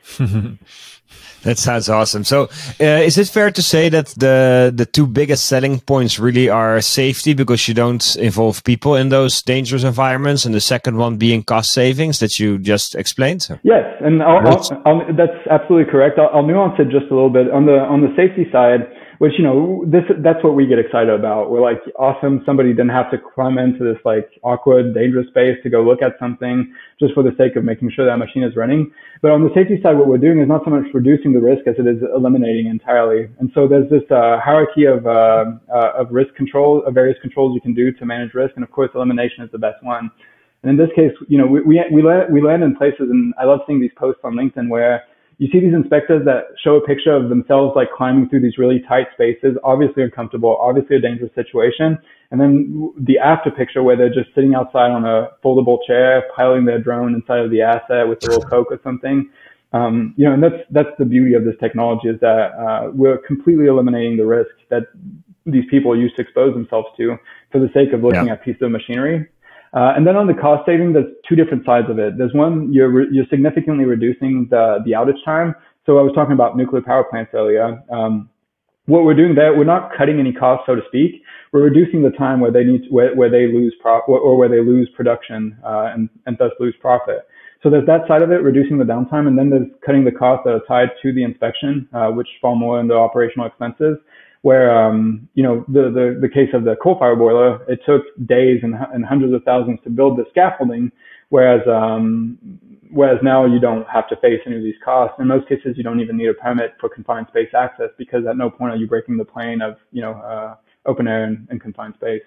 That sounds awesome. So uh, is it fair to say that the the two biggest selling points really are safety, because you don't involve people in those dangerous environments, and the second one being cost savings that you just explained? Yes, and I'll, I'll, I'll, that's absolutely correct. I'll, I'll nuance it just a little bit. On the on the safety side, which, you know, this that's what we get excited about. We're like, awesome, somebody didn't have to climb into this like awkward, dangerous space to go look at something just for the sake of making sure that machine is running. But on the safety side, what we're doing is not so much reducing the risk as it is eliminating entirely. And so there's this uh, hierarchy of uh, uh, of risk control, of various controls you can do to manage risk, and of course, elimination is the best one. And in this case, you know, we we we land, we land in places, and I love seeing these posts on LinkedIn where you see these inspectors that show a picture of themselves like climbing through these really tight spaces, obviously uncomfortable, obviously a dangerous situation. And then the after picture where they're just sitting outside on a foldable chair, piloting their drone inside of the asset with a little Coke or something. Um, you know, and that's, that's the beauty of this technology, is that uh, we're completely eliminating the risk that these people used to expose themselves to for the sake of looking yeah. at pieces of machinery. Uh, and then on the cost saving, there's two different sides of it. There's one, you're re- you're significantly reducing the the outage time. So I was talking about nuclear power plants earlier. Um, what we're doing there, we're not cutting any costs, so to speak. We're reducing the time where they need to, where, where they lose pro- or where they lose production uh, and and thus lose profit. So there's that side of it, reducing the downtime, and then there's cutting the costs that are tied to the inspection, uh, which fall more into operational expenses. Where, um, you know, the, the, the case of the coal fire boiler, it took days and, and hundreds of thousands to build the scaffolding, whereas, um, whereas now you don't have to face any of these costs. In most cases, you don't even need a permit for confined space access, because at no point are you breaking the plane of, you know, uh, open air and, and confined space.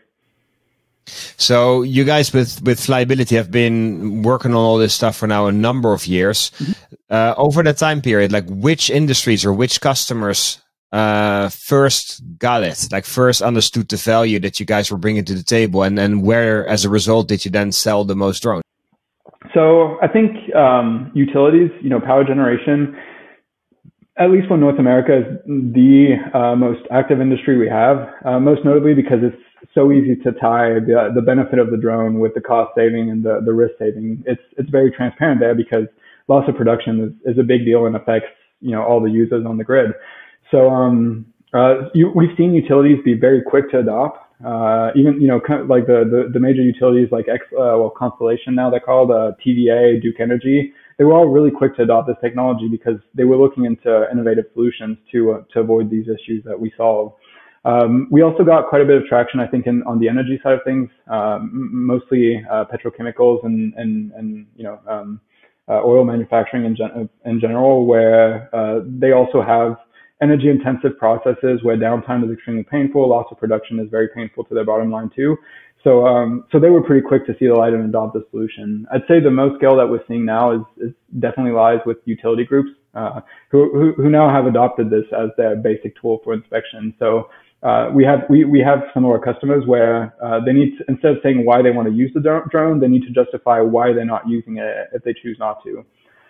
So you guys with, with Flyability have been working on all this stuff for now a number of years. Mm-hmm. Uh, over that time period, like which industries or which customers uh first got it, like first understood the value that you guys were bringing to the table, and then where as a result did you then sell the most drones? So I think um utilities, you know, power generation, at least for North America, is the uh, most active industry we have, uh, most notably because it's so easy to tie the, the benefit of the drone with the cost saving and the, the risk saving. It's it's very transparent there, because loss of production is, is a big deal and affects, you know, all the users on the grid. So um, uh, you, we've seen utilities be very quick to adopt. uh, even, you know, kind of like the, the, the major utilities like X, uh, well, Constellation now they're called, uh, T V A, Duke Energy. They were all really quick to adopt this technology because they were looking into innovative solutions to, uh, to avoid these issues that we solve. Um, we also got quite a bit of traction, I think, in, on the energy side of things, um, mostly uh, petrochemicals and, and, and you know, um, uh, oil manufacturing in, gen- in general, where uh, they also have energy-intensive processes where downtime is extremely painful, loss of production is very painful to their bottom line too. So, um, so they were pretty quick to see the light and adopt the solution. I'd say the most scale that we're seeing now is, is definitely lies with utility groups uh, who, who who now have adopted this as their basic tool for inspection. So. Uh, we have we, we have some of our customers where uh, they need to, instead of saying why they want to use the drone, they need to justify why they're not using it if they choose not to.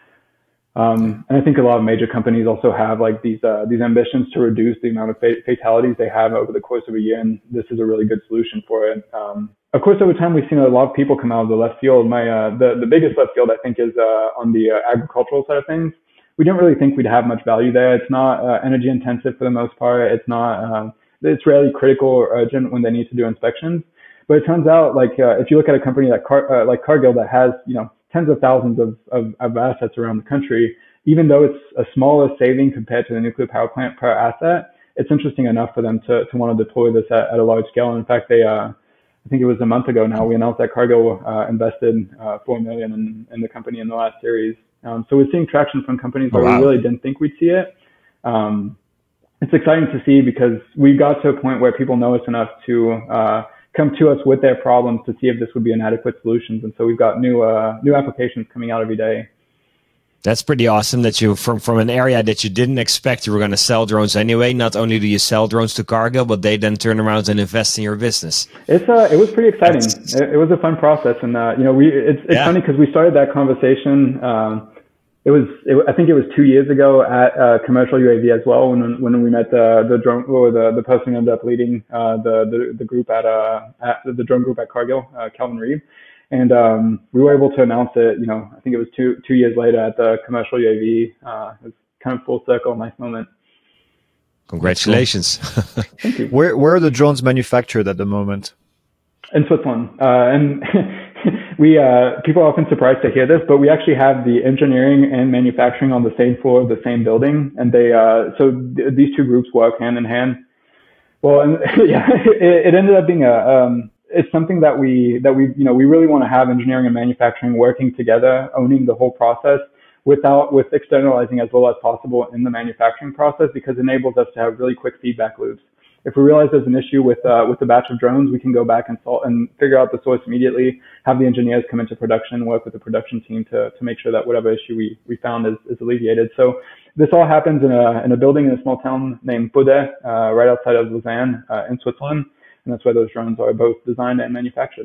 Um, and I think a lot of major companies also have like these uh, these ambitions to reduce the amount of fatalities they have over the course of a year, and this is a really good solution for it. Um, of course, over time we've seen a lot of people come out of the left field. My uh, the the biggest left field I think is uh, on the uh, agricultural side of things. We don't really think we'd have much value there. It's not uh, energy intensive for the most part. It's not uh, It's rarely critical or urgent when they need to do inspections. But it turns out, like uh, if you look at a company like Car- uh, like Cargill that has, you know, tens of thousands of, of, of assets around the country, even though it's a smaller saving compared to the nuclear power plant per asset, it's interesting enough for them to, to want to deploy this at, at a large scale. And in fact, they, uh, I think it was a month ago now, we announced that Cargill uh, invested uh, four million dollars in, in the company in the last series. Um, so we're seeing traction from companies where oh, wow. we really didn't think we'd see it. Um, It's exciting to see because we got to a point where people know us enough to uh, come to us with their problems to see if this would be an adequate solution. And so we've got new uh, new applications coming out every day. That's pretty awesome that you, from, from an area that you didn't expect you were going to sell drones anyway, not only do you sell drones to Cargill, but they then turn around and invest in your business. It's uh, it was pretty exciting. It, it was a fun process. And, uh, you know, we it's, it's yeah. funny because we started that conversation um, It was, it, I think it was two years ago at uh, Commercial U A V as well, when when we met the the drone or the the person who ended up leading uh, the, the the group at uh at the drone group at Cargill, uh, Calvin Reeve, and um, we were able to announce it. You know, I think it was two two years later at the Commercial U A V. Uh, it was kind of full circle, nice moment. Congratulations! Thank you. Where where are the drones manufactured at the moment? In Switzerland, uh, and. We uh, people are often surprised to hear this, but we actually have the engineering and manufacturing on the same floor of the same building, and they uh, so th- these two groups work hand in hand. Well, and yeah, it, it ended up being a um, it's something that we that we you know we really want to have engineering and manufacturing working together, owning the whole process without with externalizing as little as possible in the manufacturing process, because it enables us to have really quick feedback loops. If we realize there's an issue with uh, with the batch of drones, we can go back and solve and figure out the source immediately, have the engineers come into production, work with the production team to, to make sure that whatever issue we, we found is, is alleviated. So this all happens in a in a building in a small town named Bodø, uh, right outside of Lausanne uh, in Switzerland, and that's where those drones are both designed and manufactured.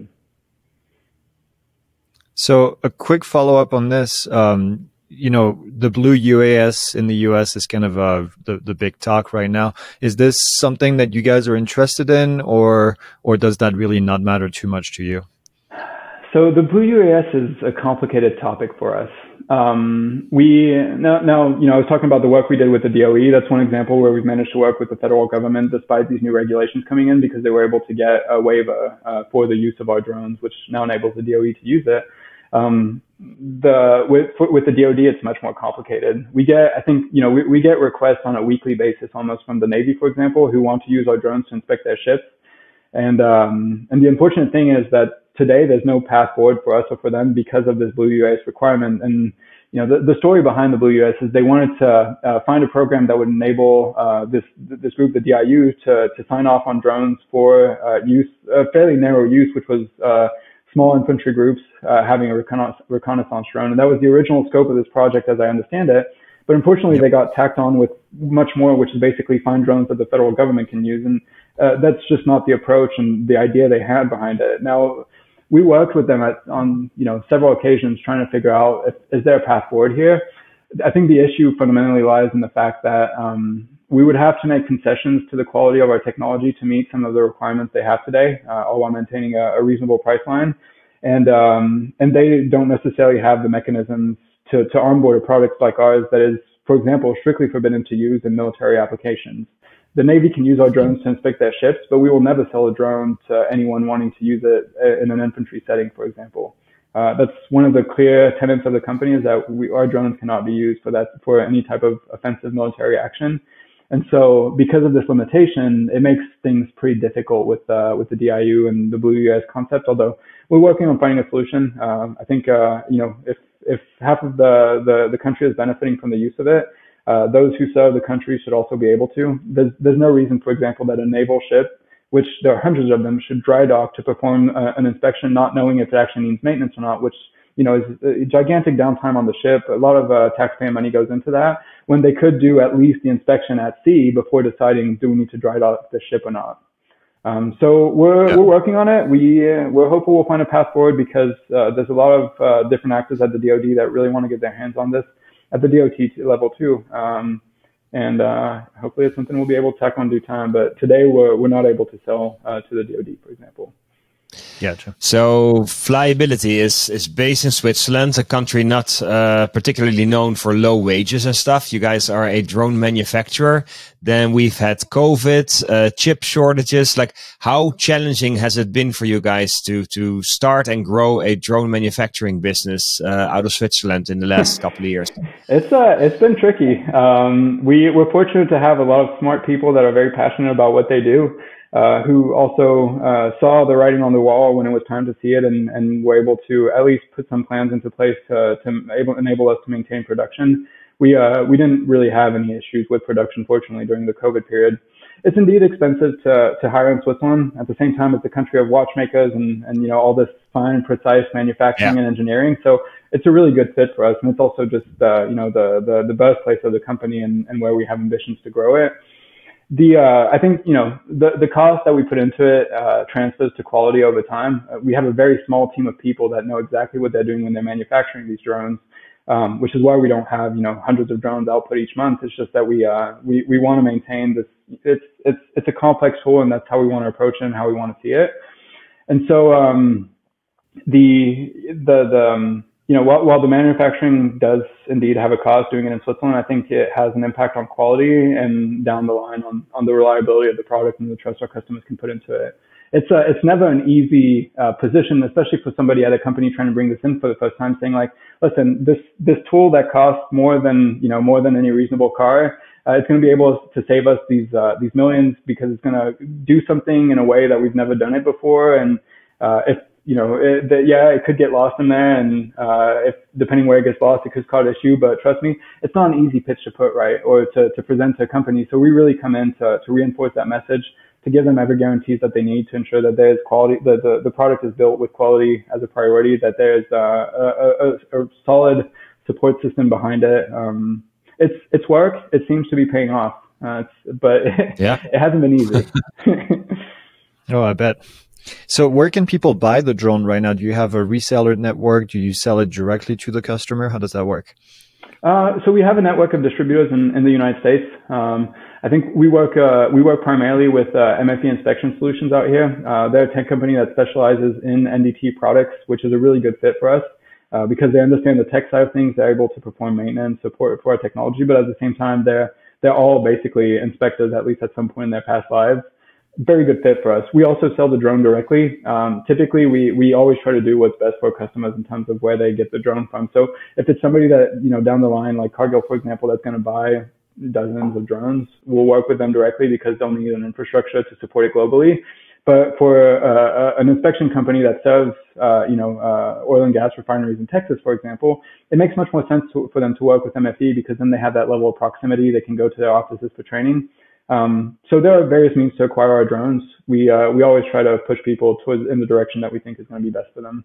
So a quick follow-up on this. Um, You know, the Blue U A S in the U S is kind of uh, the the big talk right now. Is this something that you guys are interested in, or or does that really not matter too much to you? So the Blue U A S is a complicated topic for us. Um, we now, now, you know, I was talking about the work we did with the D O E. That's one example where we've managed to work with the federal government despite these new regulations coming in, because they were able to get a waiver uh, for the use of our drones, which now enables the D O E to use it. Um, the with with the D O D, it's much more complicated. We get, I think, you know, we, we get requests on a weekly basis, almost from the Navy, for example, who want to use our drones to inspect their ships. And um, and the unfortunate thing is that today there's no path forward for us or for them because of this Blue U A S requirement. And you know, the, the story behind the Blue U A S is they wanted to uh, find a program that would enable uh, this this group, the D I U, to to sign off on drones for uh, use, uh, fairly narrow use, which was uh, small infantry groups uh, having a recon- reconnaissance drone. And that was the original scope of this project, as I understand it. But unfortunately, yep. they got tacked on with much more, which is basically find drones that the federal government can use. And uh, that's just not the approach and the idea they had behind it. Now, we worked with them at, on you know several occasions trying to figure out if, is there a path forward here. I think the issue fundamentally lies in the fact that um, we would have to make concessions to the quality of our technology to meet some of the requirements they have today, uh, all while maintaining a, a reasonable price line. And um, and they don't necessarily have the mechanisms to, to onboard a product like ours that is, for example, strictly forbidden to use in military applications. the Navy can use our drones to inspect their ships, but we will never sell a drone to anyone wanting to use it in an infantry setting, for example. Uh, that's one of the clear tenets of the company, is that we, our drones cannot be used for that, for any type of offensive military action. And so because of this limitation, it makes things pretty difficult with, uh, with the D I U and the Blue U S concept, although we're working on finding a solution. Um, I think, uh, you know, if, if half of the, the, the country is benefiting from the use of it, uh, those who serve the country should also be able to. There's, there's no reason, for example, that a naval ship, which there are hundreds of them, should dry dock to perform uh, an inspection, not knowing if it actually needs maintenance or not, which, you know, is a gigantic downtime on the ship. A lot of uh, taxpayer money goes into that, when they could do at least the inspection at sea before deciding, do we need to dry dock the ship or not? Um, so we're, yeah. we're working on it. We, uh, we're hopeful we'll find a path forward, because uh, there's a lot of uh, different actors at the D O D that really want to get their hands on this at the D O T level too. Um, and uh, hopefully it's something we'll be able to tackle in due time. But today we're, we're not able to sell uh, to the D O D, for example. Gotcha. So Flyability is is based in Switzerland, a country not uh, particularly known for low wages and stuff. You guys are a drone manufacturer. Then we've had COVID, uh, chip shortages. Like, how challenging has it been for you guys to to start and grow a drone manufacturing business uh, out of Switzerland in the last couple of years? It's uh, it's been tricky. Um, we we're fortunate to have a lot of smart people that are very passionate about what they do. Uh, who also uh, saw the writing on the wall when it was time to see it, and, and were able to at least put some plans into place to, to able, enable us to maintain production. We uh, we didn't really have any issues with production, fortunately, during the COVID period. It's indeed expensive to, to hire in Switzerland. At the same time, it's a country of watchmakers and, and you know, all this fine, precise manufacturing yeah. and engineering. So it's a really good fit for us, and it's also just uh, you know the, the the birthplace of the company, and, and where we have ambitions to grow it. The, uh, I think, you know, the, the cost that we put into it, uh, transfers to quality over time. Uh, we have a very small team of people that know exactly what they're doing when they're manufacturing these drones, um, which is why we don't have, you know, hundreds of drones output each month. It's just that we, uh, we, we want to maintain this. It's, it's, it's a complex tool, and that's how we want to approach it and how we want to see it. And so, um, the, the, the, um, you know, while, while the manufacturing does indeed have a cost doing it in Switzerland, I think it has an impact on quality and down the line on, on the reliability of the product and the trust our customers can put into it. It's a, it's never an easy uh, position, especially for somebody at a company trying to bring this in for the first time, saying like, listen, this, this tool that costs more than, you know, more than any reasonable car, uh, it's going to be able to save us these, uh, these millions, because it's going to do something in a way that we've never done it before. And uh, if, you know, it, the, yeah, it could get lost in there, and uh, if depending where it gets lost, it could cause issue. But trust me, it's not an easy pitch to put right, or to, to present to a company. So we really come in to, to reinforce that message, to give them every guarantees that they need to ensure that there's quality, that the, the product is built with quality as a priority, that there's uh, a, a, a solid support system behind it. Um, it's it's work. It seems to be paying off, uh, it's, but yeah. it hasn't been easy. Oh, I bet. So where can people buy the drone right now? Do you have a reseller network? Do you sell it directly to the customer? How does that work? Uh, so we have a network of distributors in, in the United States. Um, I think we work uh, we work primarily with uh, M F E Inspection Solutions out here. Uh, they're a tech company that specializes in N D T products, which is a really good fit for us uh, because they understand the tech side of things. They're able to perform maintenance support for our technology, but at the same time, they're they're all basically inspectors, at least at some point in their past lives. Very good fit for us. We also sell the drone directly. Um, typically, we we always try to do what's best for customers in terms of where they get the drone from. So if it's somebody that, you know, down the line, like Cargill, for example, that's going to buy dozens of drones, we'll work with them directly because they'll need an infrastructure to support it globally. But for uh, an inspection company that serves, uh, you know, uh, oil and gas refineries in Texas, for example, it makes much more sense to, for them to work with M F E because then they have that level of proximity. They can go to their offices for training. Um, so there are various means to acquire our drones. We uh, we always try to push people towards in the direction that we think is going to be best for them.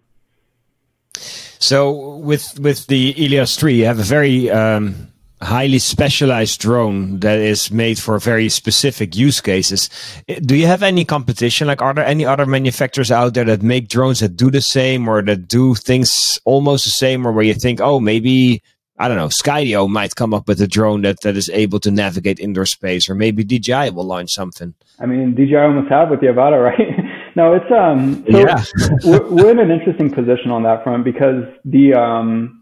So with with the Ilias three, you have a very um, highly specialized drone that is made for very specific use cases. Do you have any competition? Like, are there any other manufacturers out there that make drones that do the same or that do things almost the same, or where you think, oh, maybe, I don't know, Skydio might come up with a drone that, that is able to navigate indoor space, or maybe D J I will launch something? I mean, D J I almost have with the Avata, right? No, it's um. So yeah. we're, we're in an interesting position on that front because the um,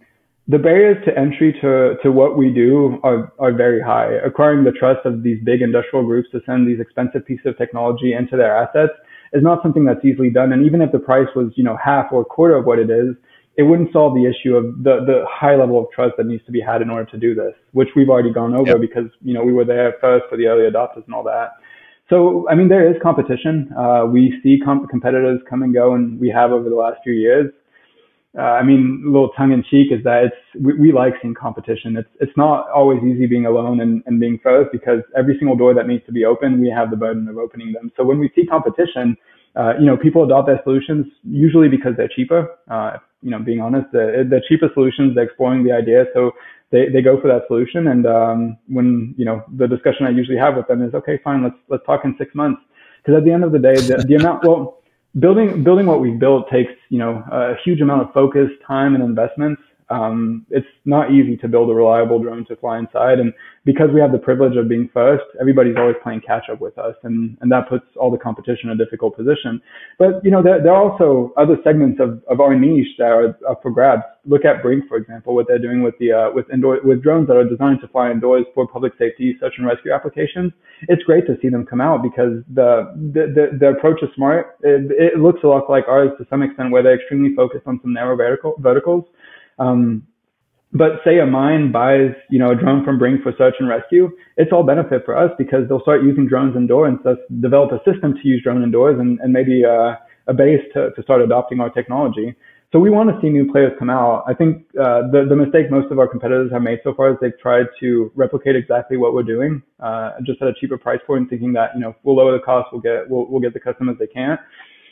the barriers to entry to, to what we do are, are very high. Acquiring the trust of these big industrial groups to send these expensive pieces of technology into their assets is not something that's easily done. And even if the price was, you know, half or a quarter of what it is, it wouldn't solve the issue of the, the high level of trust that needs to be had in order to do this, which we've already gone over yep. because, you know, we were there first for the early adopters and all that. So, I mean, there is competition. Uh, we see com- competitors come and go, and we have over the last few years. Uh, I mean, a little tongue in cheek is that it's, we, we like seeing competition. It's, it's not always easy being alone and, and being first, because every single door that needs to be opened, we have the burden of opening them. So when we see competition, uh, you know, people adopt their solutions usually because they're cheaper. Uh, you know, being honest, the, the cheapest solutions, they're exploring the idea. So they, they go for that solution. And, um, when, you know, the discussion I usually have with them is, okay, fine, let's, let's talk in six months. Cause at the end of the day, the, the amount, well, Building building what we've built takes, you know, a huge amount of focus, time, and investments. Um, it's not easy to build a reliable drone to fly inside. And because we have the privilege of being first, everybody's always playing catch up with us. And, and that puts all the competition in a difficult position. But, you know, there, there are also other segments of, of our niche that are up for grabs. Look at Brink, for example, what they're doing with the, uh, with indoor, with drones that are designed to fly indoors for public safety, search and rescue applications. It's great to see them come out because the, the, the, the approach is smart. It, it looks a lot like ours to some extent, where they're extremely focused on some narrow vertical, verticals. Um, but say a mine buys, you know, a drone from Brink for search and rescue, it's all benefit for us because they'll start using drones indoors and thus develop a system to use drone indoors and, and maybe uh, a base to, to start adopting our technology. So we want to see new players come out. I think uh, the, the mistake most of our competitors have made so far is they've tried to replicate exactly what we're doing, uh, just at a cheaper price point, thinking that, you know, we'll lower the cost, we'll get, we'll, we'll get the customers they can't.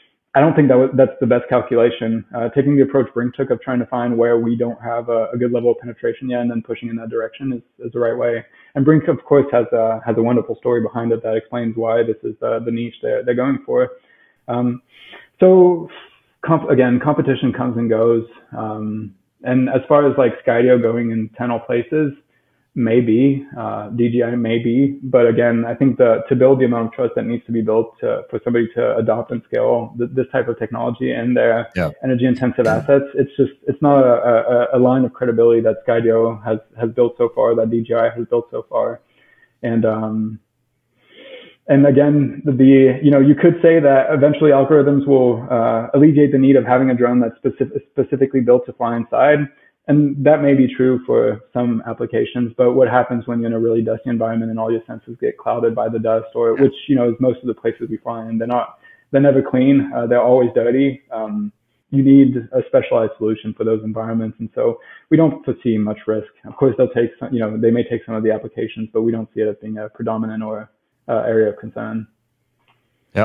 I don't think that was, that's the best calculation. Uh, taking the approach Brink took of trying to find where we don't have a, a good level of penetration yet and then pushing in that direction is, is the right way. And Brink, of course, has a, has a wonderful story behind it that explains why this is uh, the niche they're, they're going for. Um, so comp- again, competition comes and goes. Um, and as far as like Skydio going in ten all places, maybe, uh, D J I maybe, but again, I think the, to build the amount of trust that needs to be built to, for somebody to adopt and scale th- this type of technology and their yeah. energy intensive assets, it's just, it's not a, a, a line of credibility that Skydio has, has built so far, that D J I has built so far. And, um, and again, the, the, you know, you could say that eventually algorithms will, uh, alleviate the need of having a drone that's specific, specifically built to fly inside. And that may be true for some applications, but what happens when you're in a really dusty environment and all your senses get clouded by the dust, or which, you know, is most of the places we fly in. They're not, they're never clean. Uh, they're always dirty. Um, you need a specialized solution for those environments. And so we don't foresee much risk. Of course, they'll take some, you know, they may take some of the applications, but we don't see it as being a predominant or uh, area of concern. Yeah.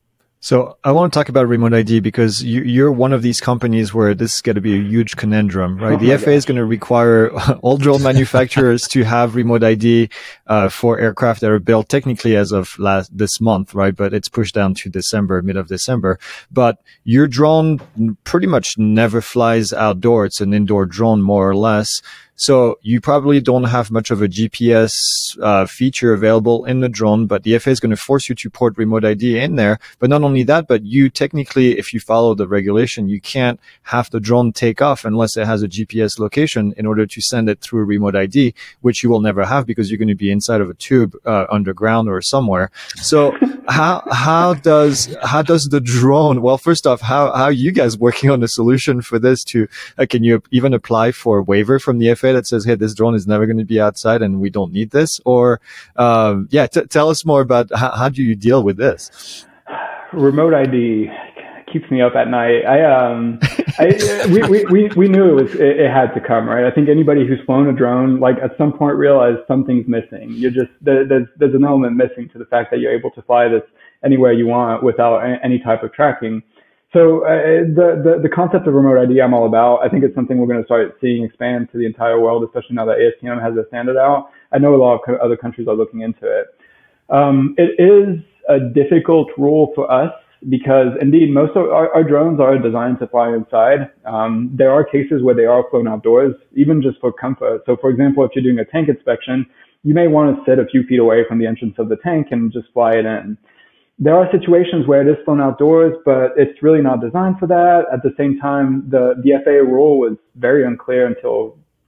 So I want to talk about Remote I D because you, you're one of these companies where this is going to be a huge conundrum, right? Oh the F A A is going to require all drone manufacturers to have Remote I D uh, for aircraft that are built technically as of last this month, right? But it's pushed down to December, mid of December. But your drone pretty much never flies outdoor. It's an indoor drone, more or less. So you probably don't have much of a G P S uh, feature available in the drone, but the F A A is going to force you to port Remote I D in there. But not only that, but you technically, if you follow the regulation, you can't have the drone take off unless it has a G P S location in order to send it through Remote I D, which you will never have because you're going to be inside of a tube uh, underground or somewhere. So how how does how does the drone? Well, first off, how how are you guys working on a solution for this? To uh, can you even apply for a waiver from the F A A that says, hey, this drone is never going to be outside and we don't need this? Or, um, yeah, t- tell us more about how, how do you deal with this? Remote I D keeps me up at night. I, um, I, we, we, we, we knew it was, it, it had to come, right? I think anybody who's flown a drone, like at some point realized something's missing. You're just, there, there's, there's an element missing to the fact that you're able to fly this anywhere you want without any type of tracking. So uh, the, the the concept of Remote I D I'm all about. I think it's something we're going to start seeing expand to the entire world, especially now that A S T M has a standard out. I know a lot of co- other countries are looking into it. Um, it is a difficult rule for us because indeed most of our, our drones are designed to fly inside. Um, there are cases where they are flown outdoors, even just for comfort. So for example, if you're doing a tank inspection, you may want to sit a few feet away from the entrance of the tank and just fly it in. There are situations where it is flown outdoors, but it's really not designed for that. At the same time, the, the F A A rule was very unclear until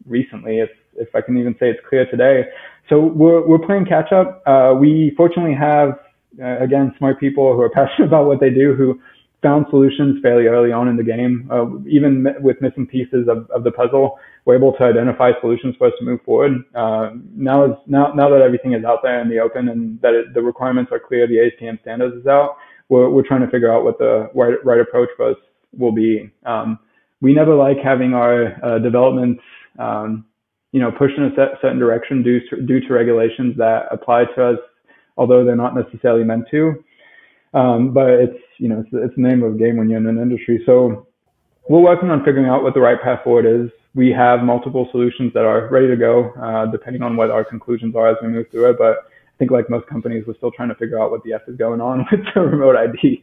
recently, if if I can even say it's clear today. So we're we're playing catch up. Uh, we fortunately have uh, again smart people who are passionate about what they do, who found solutions fairly early on in the game. Uh, even with missing pieces of, of the puzzle, we're able to identify solutions for us to move forward. Uh, now, is, now, now that everything is out there in the open and that it, the requirements are clear, the A S T M standards is out, we're, we're trying to figure out what the right, right approach for us will be. Um, we never like having our uh, development, um, you know, pushed in a set, certain direction due to, due to regulations that apply to us, although they're not necessarily meant to. Um, but it's, you know, it's, it's the name of the game when you're in an industry. So we're working on figuring out what the right path forward is. We have multiple solutions that are ready to go, uh, depending on what our conclusions are as we move through it. But I think like most companies, we're still trying to figure out what the F is going on with the remote I D.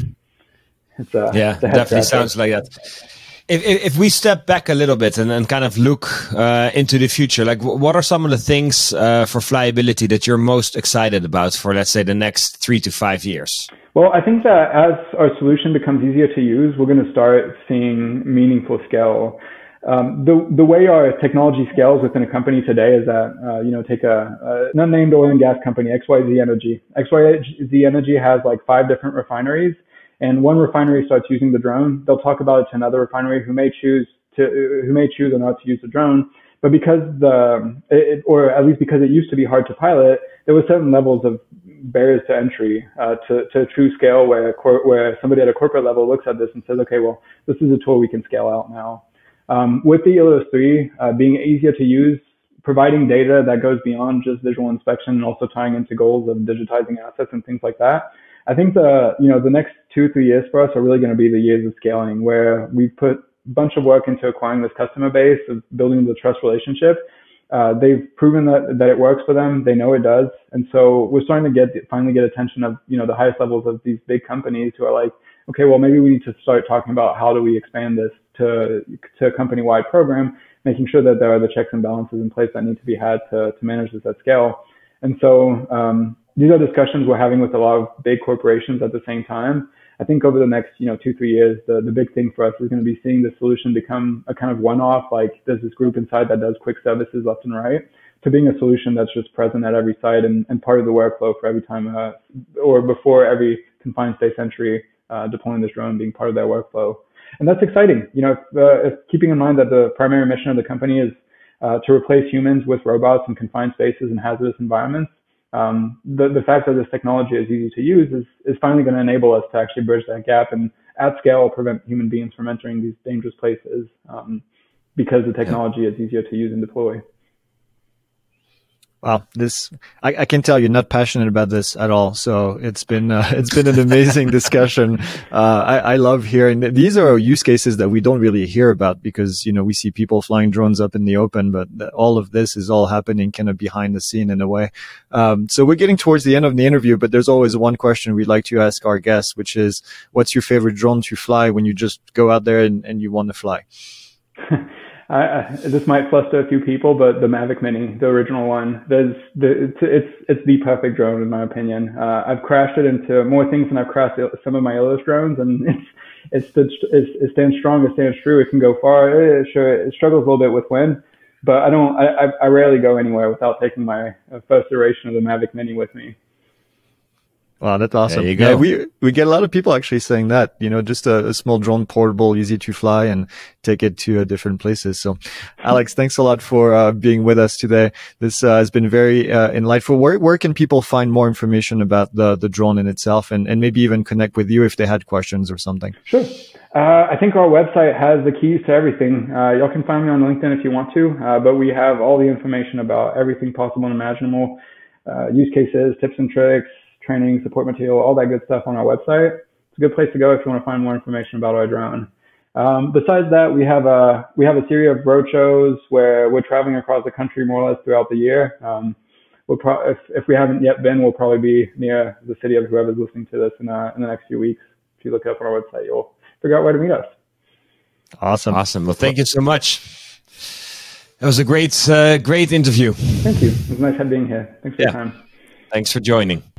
It's, uh, yeah, it's a definitely sounds like that. If, if we step back a little bit and, and kind of look uh, into the future, like what are some of the things uh, for Flyability that you're most excited about for, let's say, the next three to five years? Well, I think that as our solution becomes easier to use, we're going to start seeing meaningful scale. Um, the the way our technology scales within a company today is that, uh, you know, take a, a an unnamed oil and gas company, X Y Z Energy. X Y Z Energy has like five different refineries. And one refinery starts using the drone, they'll talk about it to another refinery who may choose to, who may choose or not to use the drone. But because the, it, or at least because it used to be hard to pilot, there were certain levels of barriers to entry uh, to, to a true scale where, where somebody at a corporate level looks at this and says, okay, well, this is a tool we can scale out now. Um, with the Helios three uh, being easier to use, providing data that goes beyond just visual inspection and also tying into goals of digitizing assets and things like that. I think the, you know, the next two, three years for us are really going to be the years of scaling, where we put a bunch of work into acquiring this customer base, of building the trust relationship. Uh, they've proven that, that it works for them. They know it does. And so we're starting to get, finally get attention of, you know, the highest levels of these big companies who are like, okay, well, maybe we need to start talking about how do we expand this to, to a company-wide program, making sure that there are the checks and balances in place that need to be had to, to manage this at scale. And so, um, these are discussions we're having with a lot of big corporations at the same time. I think over the next, you know, two, three years, the, the big thing for us is going to be seeing the solution become a kind of one-off, like there's this group inside that does quick services left and right, to being a solution that's just present at every site and, and part of the workflow for every time, uh, or before every confined space entry, uh, deploying this drone being part of their workflow. And that's exciting. You know, if, uh, if keeping in mind that the primary mission of the company is uh, to replace humans with robots in confined spaces and hazardous environments, Um, the, the fact that this technology is easy to use is, is finally going to enable us to actually bridge that gap and at scale prevent human beings from entering these dangerous places um, because the technology yeah. is easier to use and deploy. Wow, this I, I can tell you're not passionate about this at all. So it's been uh, it's been an amazing discussion. Uh, I, I love hearing that. These are use cases that we don't really hear about because you know we see people flying drones up in the open, but th- all of this is all happening kind of behind the scene in a way. Um, so we're getting towards the end of the interview, but there's always one question we'd like to ask our guests, which is, what's your favorite drone to fly when you just go out there and, and you want to fly? I, I, this might fluster a few people, but the Mavic Mini, the original one, there's the, it's, it's it's the perfect drone in my opinion. Uh, I've crashed it into more things than I've crashed some of my Helios drones, and it's it's, stood, it's it stands strong, it stands true, it can go far. It, sure, it struggles a little bit with wind, but I don't. I, I rarely go anywhere without taking my first iteration of the Mavic Mini with me. Wow, that's awesome. There you go. Yeah, we we get a lot of people actually saying that, you know, just a, a small drone, portable, easy to fly and take it to uh, different places. So, Alex, thanks a lot for uh, being with us today. This uh, has been very uh, enlightful. Where where can people find more information about the the drone in itself, and, and maybe even connect with you if they had questions or something? Sure. Uh, I think our website has the keys to everything. Uh, y'all can find me on LinkedIn if you want to, uh, but we have all the information about everything possible and imaginable, uh, use cases, tips and tricks, training, support material, all that good stuff on our website. It's a good place to go if you want to find more information about our drone. Um, besides that, we have a we have a series of road shows where we're traveling across the country more or less throughout the year. Um, we'll pro- if, if we haven't yet been, we'll probably be near the city of whoever's listening to this in, uh, in the next few weeks. If you look up on our website, you'll figure out where to meet us. Awesome. Awesome. Well, thank you so much. It was a great, uh, great interview. Thank you. It was nice being here. Thanks for yeah. your time. Thanks for joining.